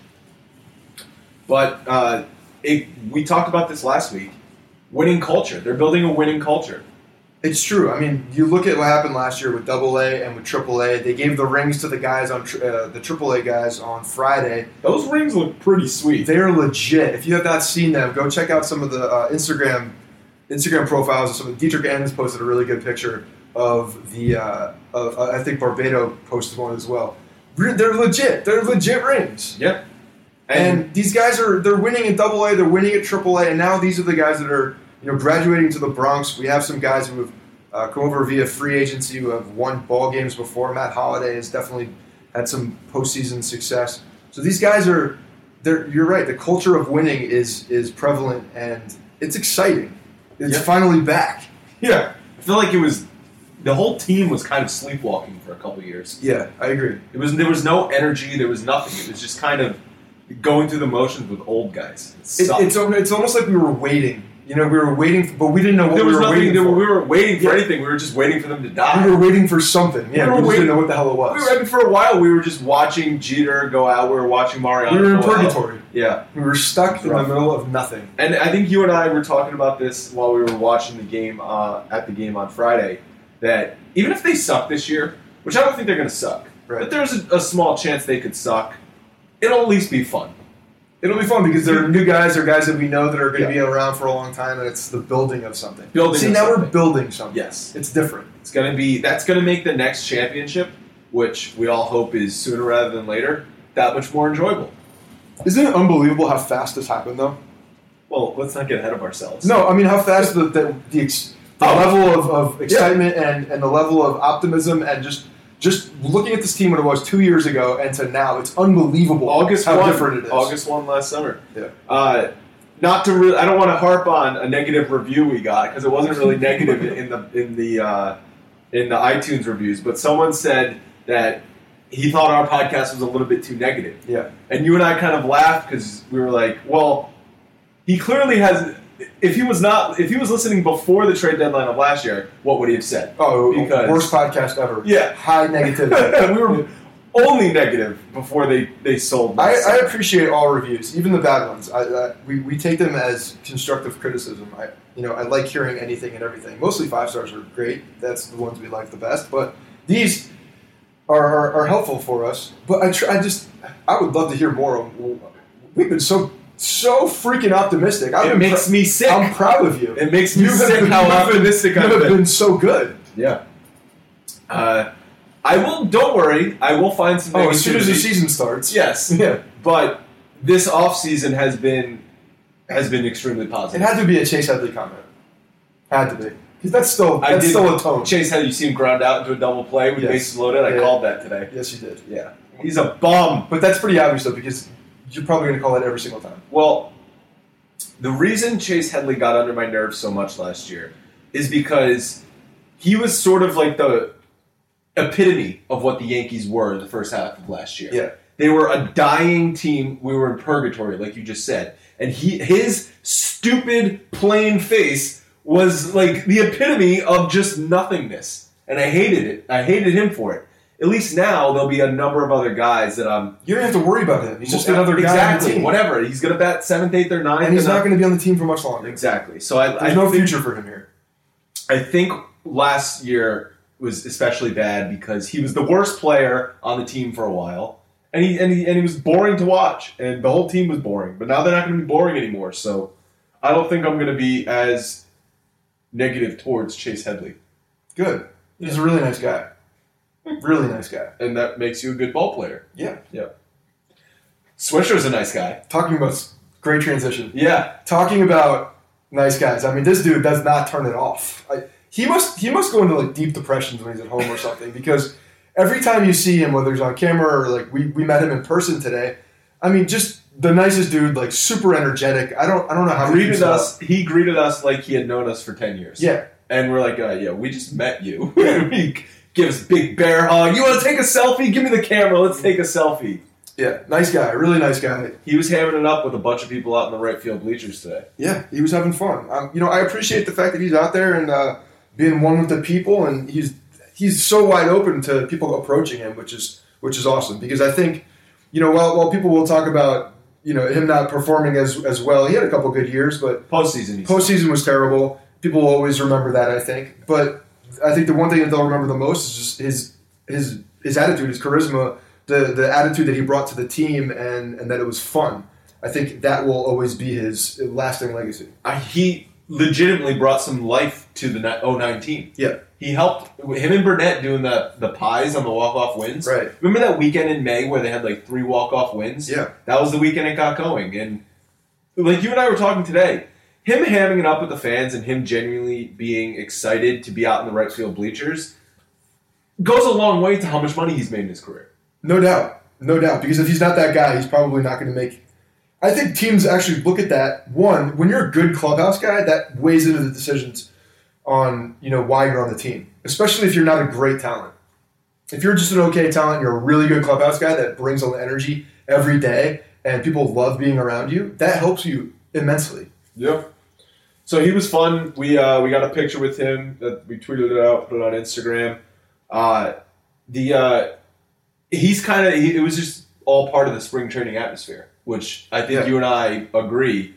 But uh, it, we talked about this last week. Winning culture. They're building a winning culture. It's true. I mean, you look at what happened last year with Double A and with Triple A. They gave the rings to the guys on uh, the Triple A guys on Friday. Those rings look pretty sweet. They're legit. If you have not seen them, go check out some of the uh, Instagram Instagram profiles. Some of Dietrich Enns posted a really good picture of the. Uh, of, uh, I think Barbado posted one as well. They're legit. They're legit rings. Yep. And, And these guys are they're winning at Double A. They're winning at Triple A. And now these are the guys that are. You know, graduating to the Bronx, we have some guys who have uh, come over via free agency who have won ball games before. Matt Holliday has definitely had some postseason success. So these guys are, they're, you're right, the culture of winning is is prevalent and it's exciting. It's Yep. finally back. yeah, I feel like it was the whole team was kind of sleepwalking for a couple years. Yeah, I agree. It was there was no energy, there was nothing. It was just kind of going through the motions with old guys. It It, sucked. it's it's almost like we were waiting. You know, we were waiting, for, but we didn't know what there we was were nothing. waiting There, for. we were waiting for Yeah. anything. We were just waiting for them to die. We were waiting for something. Yeah, We we, were just waiting- didn't know what the hell it was. We were, I mean, for a while, we were just watching Jeter go out. We were watching Mariano. We were in go out. purgatory. Yeah, We were stuck in the rough. middle of nothing. and I think you and I were talking about this while we were watching the game uh, at the game on Friday. That even if they suck this year, which I don't think they're going to suck, Right. but there's a, a small chance they could suck. It'll at least be fun. It'll be fun because they're new guys. They're guys that we know that are going to Yeah. be around for a long time, and it's the building of something. Building See, of now we're something. building something. Yes. It's different. It's going to be that's going to make the next championship, which we all hope is sooner rather than later, that much more enjoyable. Isn't it unbelievable how fast this happened, though? Well, let's not get ahead of ourselves. No, I mean how fast the the, the, ex, the Oh. level of, of excitement and, and the level of optimism and just just looking at this team when it was two years ago and to now, it's unbelievable. August how one, different it is. August one last summer. Yeah. Uh, not to really, I don't want to harp on a negative review we got because it wasn't really negative in the in the uh, in the iTunes reviews, but someone said that he thought our podcast was a little bit too negative, Yeah. and you and I kind of laughed because we were like, well, he clearly has. If he was not, if he was listening before the trade deadline of last year, what would he have said? Oh, Because- worst podcast ever. Yeah. High negativity. we were only negative before they they sold. I, us. I appreciate all reviews, even the bad ones. I, I, we, we take them as constructive criticism. I you know I like hearing anything and everything. Mostly five stars are great. That's the ones we like the best. But these are, are, are helpful for us. But I try, I just I would love to hear more. We've been so so freaking optimistic. I've It been makes pr- me sick. I'm proud of you. It makes me You have sick been- how you have been- optimistic You I've have been. been so good. Yeah. Uh, I will. Don't worry. I will find some. Oh, as soon as the negativity. season starts. Yes. Yeah. But this off season has been has been extremely It positive. had to be a Chase Headley comment. Had to be. Because that's still I that's did- still a tone. Chase had you see him ground out into a double play with Yes. bases loaded. I Yeah. called that today. Yes, you did. Yeah. He's a bum. But that's pretty obvious, though, because you're probably going to call that every single time. Well, the reason Chase Headley got under my nerves so much last year is because he was sort of like the epitome of what the Yankees were in the first half of last year. Yeah. They were a dying team. We were in purgatory, like you just said. And he, his stupid, plain face was like the epitome of just nothingness. And I hated it. I hated him for it. At least now there'll be a number of other guys that I'm. You don't have to worry about him. He's just Well, another guy exactly, on the team. whatever. He's going to bat seventh, eighth, or ninth. And he's and not I- going to be on the team for much longer. Exactly. So I, There's I no think, future for him here. I think last year was especially bad because he was the worst player on the team for a while, and he and he and he was boring to watch, and the whole team was boring. But now they're not going to be boring anymore. So I don't think I'm going to be as negative towards Chase Headley, Good. He's a really nice guy. Really nice guy. and that makes you a good ball player. Yeah. Yeah. Swisher's a nice guy. Talking about s- great transition. Yeah. Talking about nice guys. I mean, this dude does not turn it off. I, he must he must go into like deep depressions when he's at home or something because every time you see him, whether he's on camera or like we, we met him in person today, I mean, just the nicest dude, like super energetic. I don't I don't know how he Greeted keeps it up. us. He greeted us like he had known us for ten years. Yeah. And we're like, uh, yeah, we just met you. He gives us a big bear hug. You want to take a selfie? Give me the camera. Let's take a selfie. Yeah, nice guy, really nice guy. He was hammering it up with a bunch of people out in the right field bleachers today. Yeah, he was having fun. Um, you know, I appreciate the fact that he's out there and uh, being one with the people, and he's he's so wide open to people approaching him, which is which is awesome. Because I think, you know, while while people will talk about, you know, him not performing as as well, he had a couple good years, but Postseason, postseason was terrible. People will always remember that, I think. But I think the one thing that they'll remember the most is just his his his attitude, his charisma, the the attitude that he brought to the team, and, and that it was fun. I think that will always be his lasting legacy. I, he legitimately brought some life to the oh nine team. Yeah. He helped him and Burnett doing the, the pies on the walk-off wins. Right. Remember that weekend in May where they had like three walk-off wins? Yeah. That was the weekend it got going. And like you and I were talking today, him hamming it up with the fans and him genuinely being excited to be out in the right field bleachers goes a long way to how much money he's made in his career. No doubt. No doubt. Because if he's not that guy, he's probably not going to make... I think teams actually look at that. One, when you're a good clubhouse guy, that weighs into the decisions on, you know, why you're on the team, especially if you're not a great talent. If you're just an okay talent, you're a really good clubhouse guy that brings on the energy every day and people love being around you, that helps you immensely. Yep. So he was fun. We uh, we got a picture with him that we tweeted it out, put it on Instagram. Uh, the uh, he's kind of he, it was just all part of the spring training atmosphere, which I think Yeah. you and I agree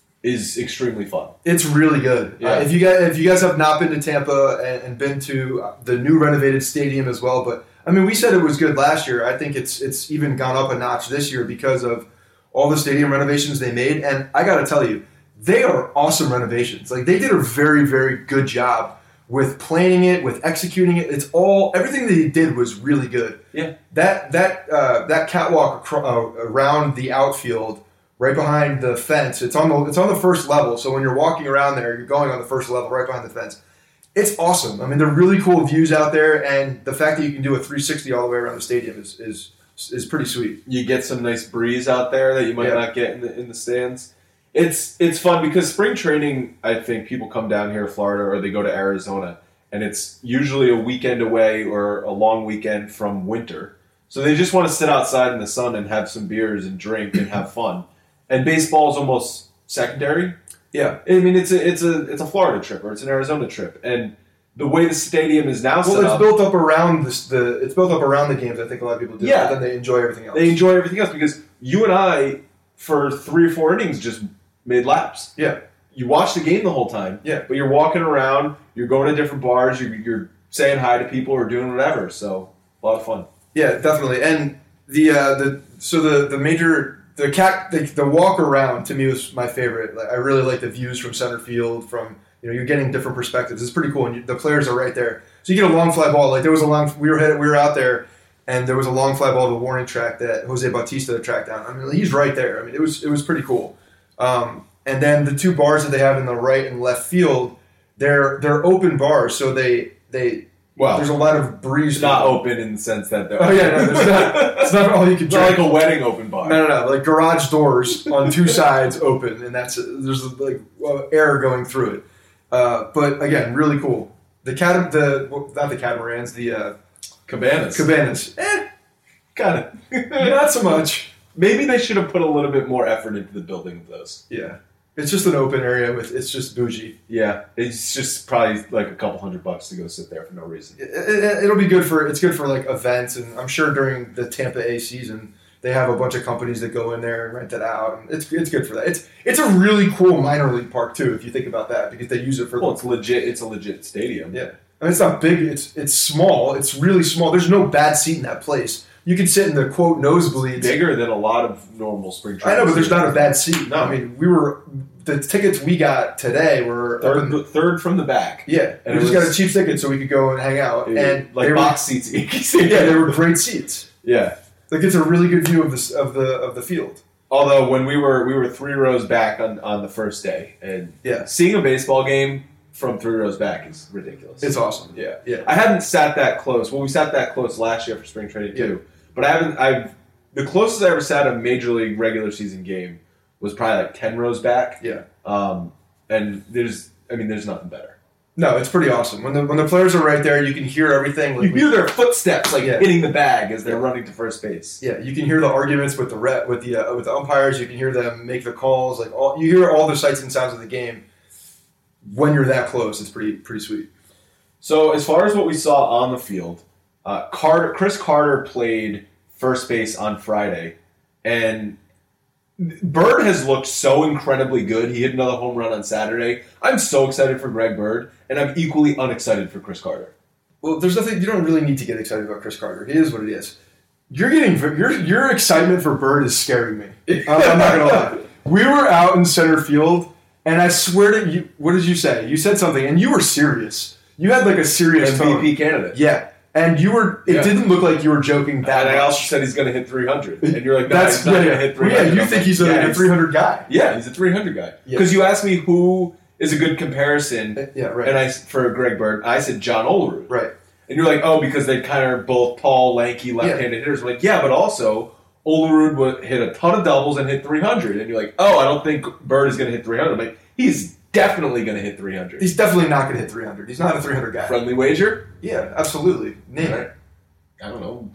is extremely fun. It's really good. Yeah. Uh, if you guys if you guys have not been to Tampa and, and been to the new renovated stadium as well, but I mean, we said it was good last year. I think it's it's even gone up a notch this year because of all the stadium renovations they made. And I got to tell you, they are awesome renovations. Like, they did a very, very good job with planning it, with executing it. It's all everything they did was really good. Yeah. That that uh, that catwalk acro- uh, around the outfield, right behind the fence. It's on the it's on the first level. So when you're walking around there, you're going on the first level, right behind the fence. It's awesome. I mean, they're really cool views out there, and the fact that you can do a three sixty all the way around the stadium is is is pretty sweet. You get some nice breeze out there that you might Yeah. not get in the in the stands. It's it's fun because spring training, I think people come down here to Florida or they go to Arizona, and it's usually a weekend away or a long weekend from winter. So they just want to sit outside in the sun and have some beers and drink and have fun. And baseball is almost secondary. Yeah. I mean, it's a it's a it's a Florida trip or it's an Arizona trip, and the way the stadium is now Well, set it's up, built up around this, the. It's built up around the games. I think a lot of people do. Yeah. But then they enjoy everything else. they enjoy everything else because you and I, for three or four innings, just made laps. Yeah. You watch the game the whole time, Yeah. but you're walking around, you're going to different bars, you're, you're saying hi to people or doing whatever. So a lot of fun. Yeah, definitely. And the uh, the so the the major the cat the, the walk around to me was my favorite. Like, I really like the views from center field. From you know you're getting different perspectives. It's pretty cool, and you, the players are right there. So you get a long fly ball. Like there was a long we were headed, we were out there, and there was a long fly ball to the warning track that Jose Bautista tracked down. I mean, he's right there. I mean, it was it was pretty cool. Um, and then the two bars that they have in the right and left field, they're they're open bars, so they they Well, there's a lot of breeze. It's not for them. open in the sense that they're Oh yeah, no, there's not. It's not all you can It's not drink. like a wedding open bar. No, no, no. Like garage doors on two sides open, and that's there's like uh, air going through it. Uh, but again, really cool. The cat, the well, not the catamarans, the uh, Cabanas. cabanas. Eh, Got it. not so much. Maybe they should have put a little bit more effort into the building of those. Yeah, it's just an open area with. It's just bougie. Yeah, it's just probably like a couple hundred bucks to go sit there for no reason. It, it, it'll be good for. It's good for like events, and I'm sure during the Tampa A season they have a bunch of companies that go in there and rent it out. And it's it's good for that. It's it's a really cool minor league park too, if you think about that, because they use it for. Well, it's legit. It's a legit stadium. Yeah. I mean, it's not big. It's it's small. It's really small. There's no bad seat in that place. You can sit in the quote nosebleeds. Bigger than a lot of normal spring I training. know, but there's not a bad seat. No. I mean, we were the tickets we got today were third, third from the back. yeah. And we it just was- got a cheap ticket so we could go and hang out. And like they were, box seats. yeah, they were great seats. Yeah. Like it's a really good view of this of the of the field. Although when we were we were three rows back on, on the first day, and Yeah. seeing a baseball game from three rows back is ridiculous. It's awesome. Yeah, Yeah. I hadn't sat that close. Well, we sat that close last year for spring training too, but I haven't. I've the closest I ever sat a major league regular season game was probably like ten rows back. Yeah. Um, and there's, I mean, there's nothing better. No, it's pretty awesome. When the when the players are right there, you can hear everything. You hear their footsteps like Yeah. hitting the bag as they're running to first base. Yeah, you can hear the arguments with the rep, with the uh, with the umpires. You can hear them make the calls. Like all, you hear all the sights and sounds of the game when you're that close. It's pretty pretty sweet. So as far as what we saw on the field, uh, Carter, Chris Carter played first base on Friday, and Bird has looked so incredibly good. He hit another home run on Saturday. I'm so excited for Greg Bird, and I'm equally unexcited for Chris Carter. Well, there's nothing. You don't really need to get excited about Chris Carter. He is what it is. You're getting your your excitement for Bird is scaring me. I'm, I'm not gonna lie. We were out in center field, and I swear to you, what did you say? You said something, and you were serious. You had like a serious M V P tone. candidate. Yeah, and you were. It Yeah. didn't look like you were joking that And I much. also said he's going to hit three hundred. And you're like, no, That's he's not yeah, going yeah. to hit Well, three hundred. yeah. You I'm think like, he's a, yeah, like a he's- three hundred guy? Yeah, he's a three hundred guy. Yeah. Because you asked me who is a good comparison, Yeah, right. and I for Greg Bird, I said John Olerud. Right. And you're like, oh, because they kind of are both tall, lanky, left-handed hitters. I'm like, yeah, but also Olerud would hit a ton of doubles and hit three hundred. And you're like, oh, I don't think Bird is going to hit three hundred. I'm like, he's definitely going to hit three hundred. He's definitely not going to hit three hundred. He's not a three hundred guy. Friendly wager? Yeah, absolutely. Name Right. it. I don't know.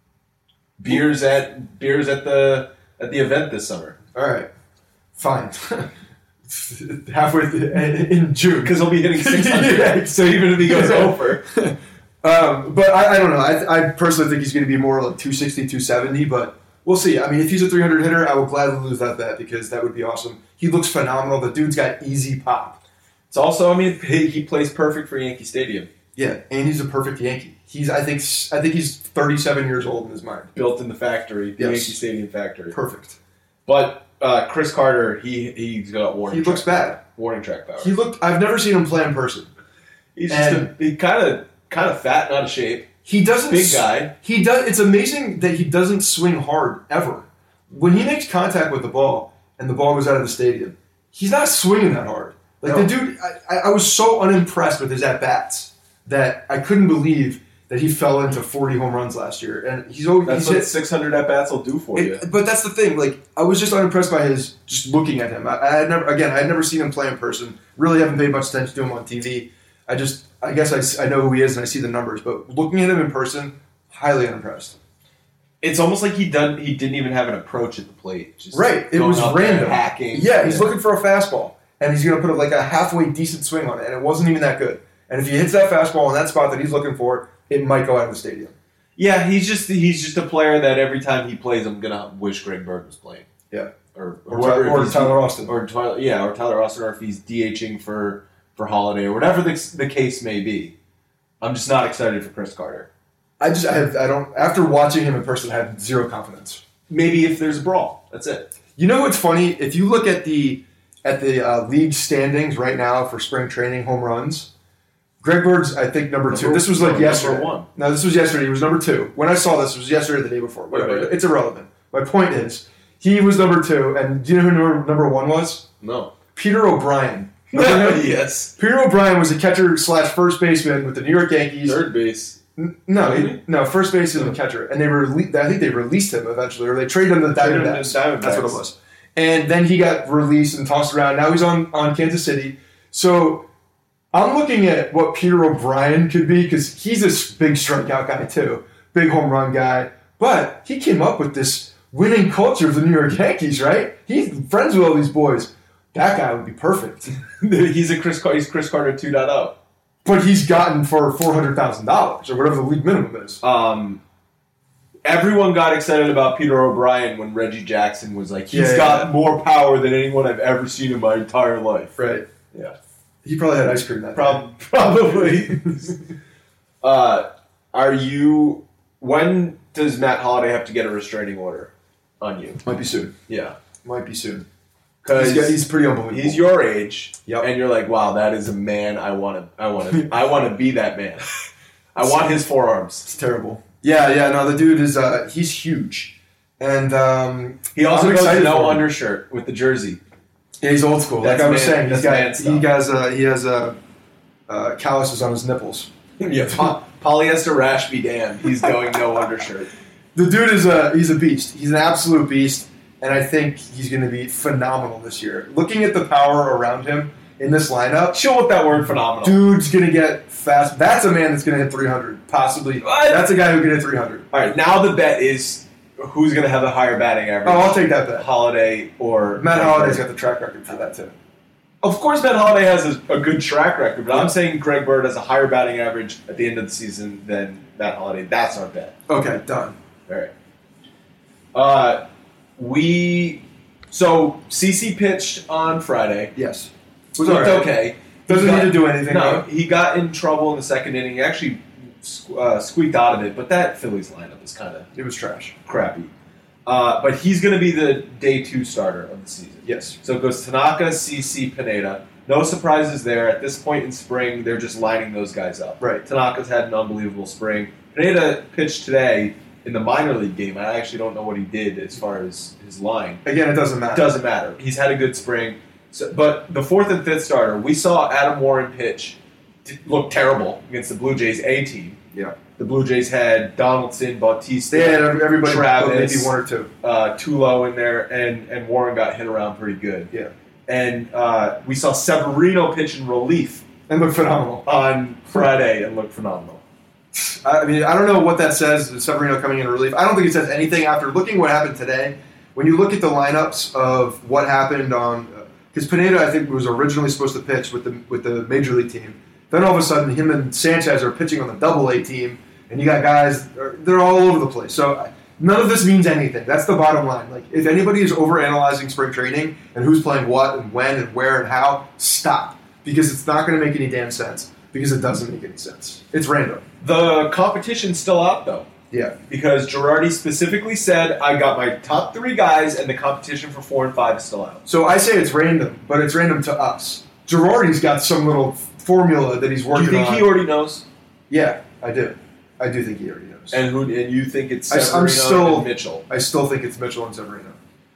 Beers at beers at the at the event this summer. All right. Fine. Halfway th- in June. Because he'll be hitting six hundred. Yeah. So even if he goes over. Um, but I, I don't know. I, I personally think he's going to be more like two sixty, two seventy, but we'll see. I mean, if he's a three hundred hitter, I will gladly lose that bet because that would be awesome. He looks phenomenal. The dude's got easy pop. It's also, I mean, he, he plays perfect for Yankee Stadium. Yeah, and he's a perfect Yankee. He's, I think, I think he's thirty-seven years old in his mind. Built in the factory, the Yes. Yankee Stadium factory. Perfect. But uh, Chris Carter, he he's got warning. He looks track, bad. Warning track power. He looked. I've never seen him play in person. He's just and- a, he kind of kind of fat and out of shape. He doesn't. Big s- guy. He does. It's amazing that he doesn't swing hard ever. When he makes contact with the ball and the ball goes out of the stadium, he's not swinging that hard. Like No. the dude, I, I was so unimpressed with his at bats that I couldn't believe that he fell into forty home runs last year. And he's always That's he's what hit, six hundred at bats will do for you. it, but that's the thing. Like I was just unimpressed by his just looking at him. I, I had never again. I had never seen him play in person. Really haven't paid much attention to him on T V. I just I guess I, s- I know who he is and I see the numbers, but looking at him in person, highly unimpressed. It's almost like he done he didn't even have an approach at the plate. Just Right, it going was up there, random. hacking. Yeah, he's looking for a fastball, and he's going to put like a halfway decent swing on it, and it wasn't even that good. And if he hits that fastball in that spot that he's looking for, it might go out of the stadium. Yeah, he's just he's just a player that every time he plays, I'm gonna wish Greg Bird was playing. Yeah, Or or, whoever, if or he's- Tyler Austin. or Tyler, yeah, or Tyler Austin, or if he's DHing for for Holiday or whatever the, the case may be. I'm just not excited for Chris Carter. I just I, have, I don't. After watching him in person, I have zero confidence. Maybe if there's a brawl, that's it. You know what's funny? If you look at the at the uh, league standings right now for spring training home runs, Greg Bird's I think number, two. Number- This was like no, number yesterday. one. No, this was yesterday. He was number two. When I saw this, it was yesterday or the day before. Whatever. Right, right. It's irrelevant. My point is, he was number two, and do you know who number, number one was? No. Peter O'Brien. Remember him? Yes. Peter O'Brien was a catcher slash first baseman with the New York Yankees. Third base. N- No, Really? he- no, first base is a catcher, and they were. I think they released him eventually, or they traded him to the Traded him to Diamondbacks. the Diamondbacks. That's what it was. And then he got released and tossed around. Now he's on on Kansas City. So I'm looking at what Peter O'Brien could be because he's a big strikeout guy too, big home run guy. But he came up with this winning culture of the New York Yankees, right? He's friends with all these boys. That guy would be perfect. he's a Chris Car- he's Chris Carter two point oh. But he's gotten for four hundred thousand dollars or whatever the league minimum is. Um, everyone got excited about Peter O'Brien when Reggie Jackson was like, he's Yeah, yeah, got yeah. more power than anyone I've ever seen in my entire life. Right. Yeah. He probably had ice cream that day. Prob- probably. uh, are you? When does Matt Holliday have to get a restraining order on you? Might be soon. Yeah, Might be soon. because He's, got- he's pretty unbelievable. he's your age, Yep. and you're like, wow, that is a man. I want to. I want to. I want to be that man. I want his forearms. It's terrible. Yeah, yeah. No, the dude is. Uh, he's huge, and um, He also I'm goes excited no for him. undershirt with the jersey. Yeah, he's old school. That's like I was man- saying, he's that's man got stuff. he has uh, he has uh, uh, calluses on his nipples. Yeah, po- polyester rash be damned. He's going no undershirt. The dude is a he's a beast. He's an absolute beast, and I think he's going to be phenomenal this year. Looking at the power around him, in this lineup, Chill with that word phenomenal. dude's going to get fast. That's a man that's going to hit three hundred, possibly. What? That's a guy who can hit three hundred. All right, now the bet is who's going to have the higher batting average. Oh, I'll take that bet. Holiday or Matt Holliday's got the track record for that, too. Of course, Matt Holiday has a, a good track record, but I'm saying Greg Bird has a higher batting average at the end of the season than Matt Holiday. That's our bet. Okay, done. All right. Uh, we so C C pitched on Friday. Yes. It Was was all right. okay. Doesn't He got- need to do anything. No, right? he got in trouble in the second inning. He actually uh, squeaked out of it, but that Phillies lineup is kind of It was trash. crappy. Uh, but he's going to be the day two starter of the season. Yes. So it goes Tanaka, C C, Pineda. No surprises there. At this point in spring, they're just lining those guys up. Right. Tanaka's had an unbelievable spring. Pineda pitched today in the minor league game. I actually don't know what he did as far as his line. Again, it doesn't matter. Doesn't matter. He's had a good spring. So, but the fourth and fifth starter, we saw Adam Warren pitch t- look terrible against the Blue Jays A team. Yeah. The Blue Jays had Donaldson, Bautista, They had everybody, Travis, maybe one or two. uh, Tulo in there, and, and Warren got hit around pretty good. Yeah. And uh, we saw Severino pitch in relief And look phenomenal. on Friday and look phenomenal. I mean, I don't know what that says, Severino coming in relief. I don't think it says anything after looking what happened today. When you look at the lineups of what happened on, because Pineda, I think, was originally supposed to pitch with the with the major league team. Then all of a sudden, him and Sanchez are pitching on the double A team, and you got guys, they're all over the place. So none of this means anything. That's the bottom line. Like, if anybody is overanalyzing spring training and who's playing what and when and where and how, stop. Because it's not going to make any damn sense. Because it doesn't make any sense. It's random. The competition's still out, though, Yeah. because Girardi specifically said, I got my top three guys, and the competition for four and five is still out. So I say it's random, but it's random to us. Girardi's got some little formula that he's Do working you think on. he already knows? Yeah, I do. I do think he already knows. And who? And you think it's I- I'm Severino still- and Mitchell? I still think it's Mitchell and Severino.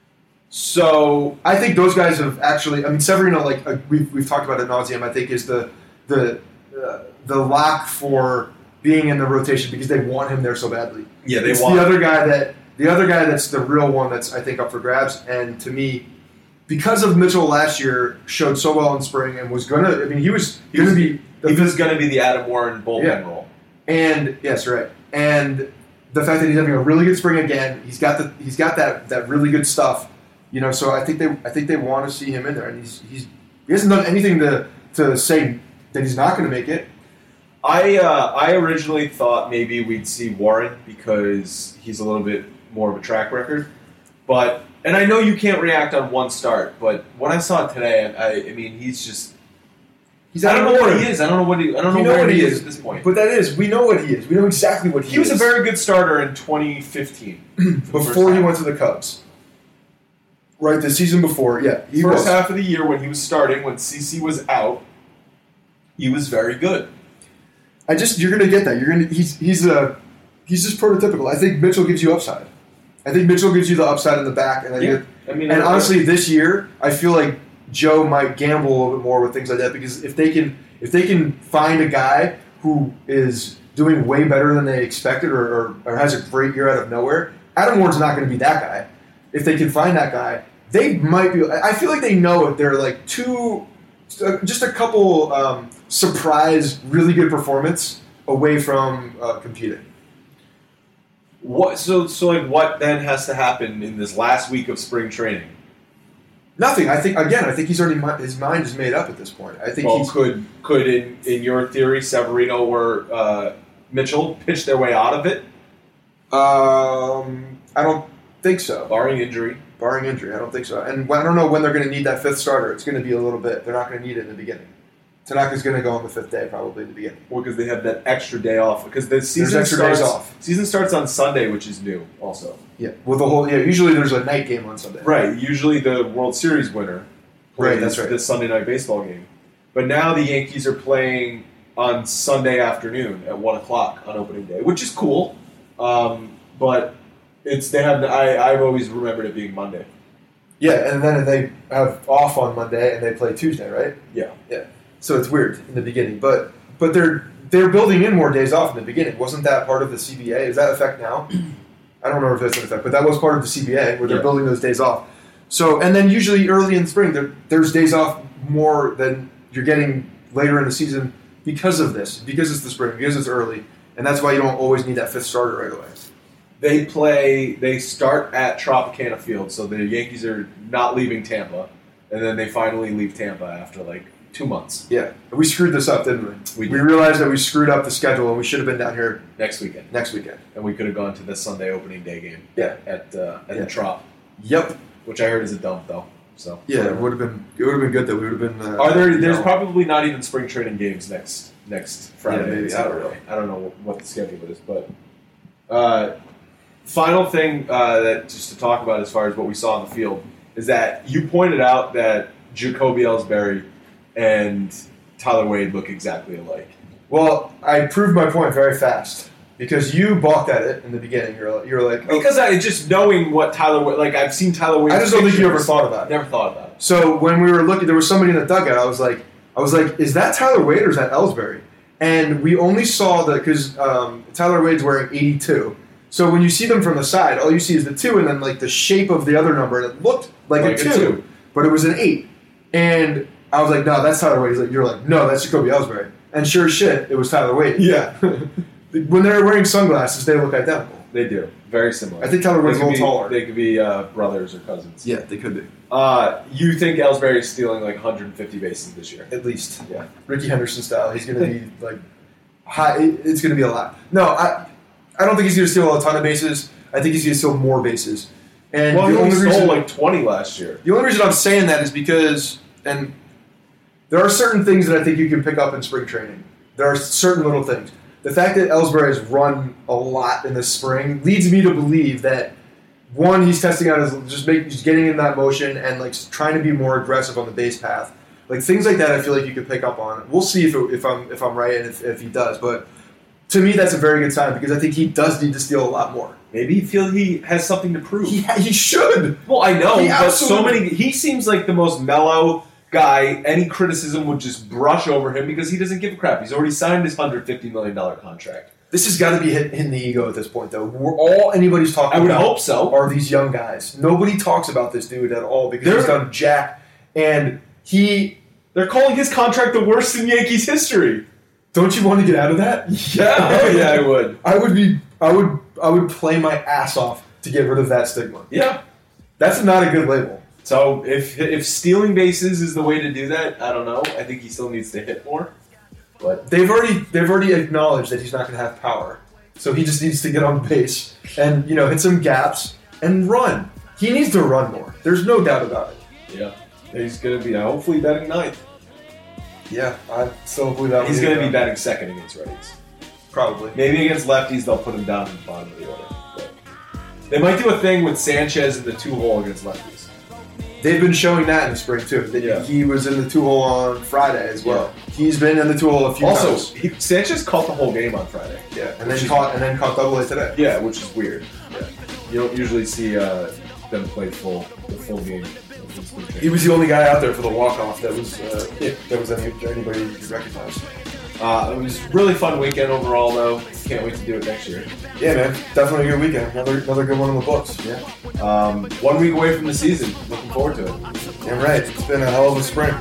So I think those guys have actually. I mean, Severino, like uh, we've we've talked about ad nauseum. I think is the the uh, the lock for being in the rotation because they want him there so badly. yeah, they it's want the other guy that the other guy that's the real one that's I think up for grabs. And to me, because of Mitchell last year showed so well in spring and was gonna. I mean, he was He gonna was- be. The, he was going to be the Adam Warren bullpen Yeah. role. And yes, right. And the fact that he's having a really good spring again, he's got the he's got that, that really good stuff, you know. So I think they I think they want to see him in there, and he's he's he hasn't done anything to to say that he's not going to make it. I uh, I originally thought maybe we'd see Warren because he's a little bit more of a track record, but and I know you can't react on one start, but what I saw today, I, I mean, he's just He's I out don't of know what order. he is. I don't know what he. I don't You know, know where what he he is is. at this point. But that is, we know what he is. We know exactly what he, He was is. a very good starter in twenty fifteen. before he went to the Cubs. Right, the season before, yeah, he First was. half of the year when he was starting, when C C was out, he was very good. I just you're gonna get that. You're gonna he's he's a he's just prototypical. I think Mitchell gives you upside. I think Mitchell gives you the upside in the back, and I Yeah. think I mean, And I- honestly, this year, I feel like Joe might gamble a little bit more with things like that because if they can, if they can find a guy who is doing way better than they expected or, or, or has a great year out of nowhere, Adam Warren's not going to be that guy. If they can find that guy, they might be. I feel like they know it. They're like two, just a couple um, surprise, really good performance away from uh, competing. What? So, so like, what then has to happen in this last week of spring training? Nothing. I think again. I think he's already his mind is made up at this point. I think Well, he's could could in in your theory, Severino or uh, Mitchell pitch their way out of it, Um, I don't think so. barring injury? Barring injury, I don't think so. And when, I don't know when they're going to need that fifth starter. It's going to be a little bit. They're not going to need it in the beginning. Tanaka's going to go on the fifth day, probably in the beginning. Well, because they have that extra day off. Because the season extra starts days off. season starts on Sunday, which is new, also. Yeah, with the whole. Yeah, usually there's a night game on Sunday. Right. Usually the World Series winner plays Right, that's right. this Sunday night baseball game. But now the Yankees are playing on Sunday afternoon at one o'clock on opening day, which is cool. Um, but it's they have I I've always remembered it being Monday. Yeah, and then they have off on Monday and they play Tuesday, right? Yeah. Yeah. So it's weird in the beginning, but but they're they're building in more days off in the beginning. Wasn't that part of the C B A? Is that effect now? I don't remember if that's in effect, but that was part of the C B A where they're Yeah. building those days off. So and then usually early in spring there, there's days off more than you're getting later in the season because of this, because it's the spring, because it's early, and that's why you don't always need that fifth starter right away. They play. They start at Tropicana Field, so the Yankees are not leaving Tampa, and then they finally leave Tampa after like two months. Yeah, we screwed this up, didn't we? We, we did. realized that we screwed up the schedule, and we should have been down here next weekend. Next weekend, and we could have gone to the Sunday opening day game. Yeah, at uh, at yeah. the Trop. Yep, which I heard is a dump though. So yeah, it would have been it would have been good that we would have been. Uh, Are there? There's know. probably not even spring training games next next Friday. Yeah, maybe. I don't know. I don't know what the schedule is, but uh, final thing uh, that just to talk about as far as what we saw on the field is that you pointed out that Jacoby Ellsbury and Tyler Wade look exactly alike. Well, I proved my point very fast because you balked at it in the beginning. You're like, you're like oh. Because I just knowing what Tyler Wade, like I've seen Tyler Wade. I just don't think you ever thought about it. Never thought about it. So when we were looking, there was somebody in the dugout. I was like, I was like, is that Tyler Wade or is that Ellsbury? And we only saw the because um, Tyler Wade's wearing eighty-two. So when you see them from the side, all you see is the two, and then like the shape of the other number, and it looked like, Like a, a two, two. but it was an eight. And I was like, no, that's Tyler Wade. He's like, you're like, no, that's Jacoby Ellsbury. And sure as shit, it was Tyler Wade. Yeah. When they're wearing sunglasses, they look identical. They do. Very similar. I think Tyler Wade's a They little could be- taller. They could be uh, brothers or cousins. Yeah, they could be. Uh, you think Ellsbury is stealing like one hundred fifty bases this year? At least. Yeah. Ricky Henderson style. He's going to be like high. It's going to be a lot. No, I I don't think he's going to steal a ton of bases. I think he's going to steal more bases. And Well, the he only only stole reason like twenty last year. the only reason I'm saying that is because and there are certain things that I think you can pick up in spring training. There are certain little things. The fact that Ellsbury has run a lot in the spring leads me to believe that one, he's testing out his just make just getting in that motion and like trying to be more aggressive on the base path. Like things like that, I feel like you could pick up on. We'll see if, it, if I'm if I'm right and if, if he does. But to me, that's a very good sign because I think he does need to steal a lot more. Maybe he feels he has something to prove. He he should. well, I know, He but so absolutely- many. He seems like the most mellow guy. Any criticism would just brush over him because he doesn't give a crap. He's already signed his one hundred fifty million dollars contract. This has got to be hit, hitting the ego at this point, though. We're all anybody's talking I would about hope so. are these young guys. Nobody talks about this dude at all because They're- he's done jack. And he, They're calling his contract the worst in Yankees history. don't you want to get out of that? Yeah, oh yeah, I would. I would be, I would, I would play my ass off to get rid of that stigma. Yeah. That's not a good label. So if if stealing bases is the way to do that, I don't know. I think he still needs to hit more. But They've already, they've already acknowledged that he's not going to have power, so he just needs to get on base and you know hit some gaps and run. He needs to run more. There's no doubt about it. yeah, he's going to be uh, hopefully batting ninth. Yeah, I still believe that. He's one. going to be batting second against righties. Probably. Maybe against lefties, they'll put him down in the bottom of the order. But they might do a thing with Sanchez in the two hole against lefties. They've been showing that in the spring too. That Yeah. He was in the two hole on Friday as well. He's been in the two hole a few Also, times. he, Sanchez caught the whole game on Friday. Yeah, and then Which is- caught and then caught double A today. Yeah, which is weird. Yeah. You don't usually see uh, them play full the full game. He was the only guy out there for the walk off that was uh, that was any, anybody you could recognize. Uh, it was a really fun weekend overall, though. Can't wait to do it next year. Yeah, man, definitely a good weekend. Another another good one in the books. Yeah. Um, one week away from the season. Looking forward to it. Yeah, right. It's been a hell of a spring.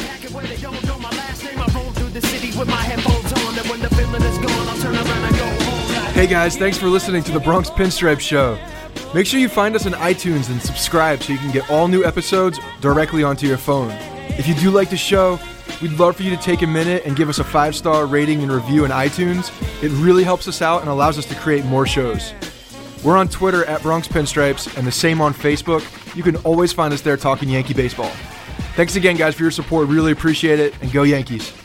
Hey guys, thanks for listening to the Bronx Pinstripe Show. Make sure you find us on iTunes and subscribe so you can get all new episodes directly onto your phone. If you do like the show, we'd love for you to take a minute and give us a five-star rating and review on iTunes. It really helps us out and allows us to create more shows. We're on Twitter at Bronx Pinstripes and the same on Facebook. You can always find us there talking Yankee baseball. Thanks again, guys, for your support. Really appreciate it, and go Yankees.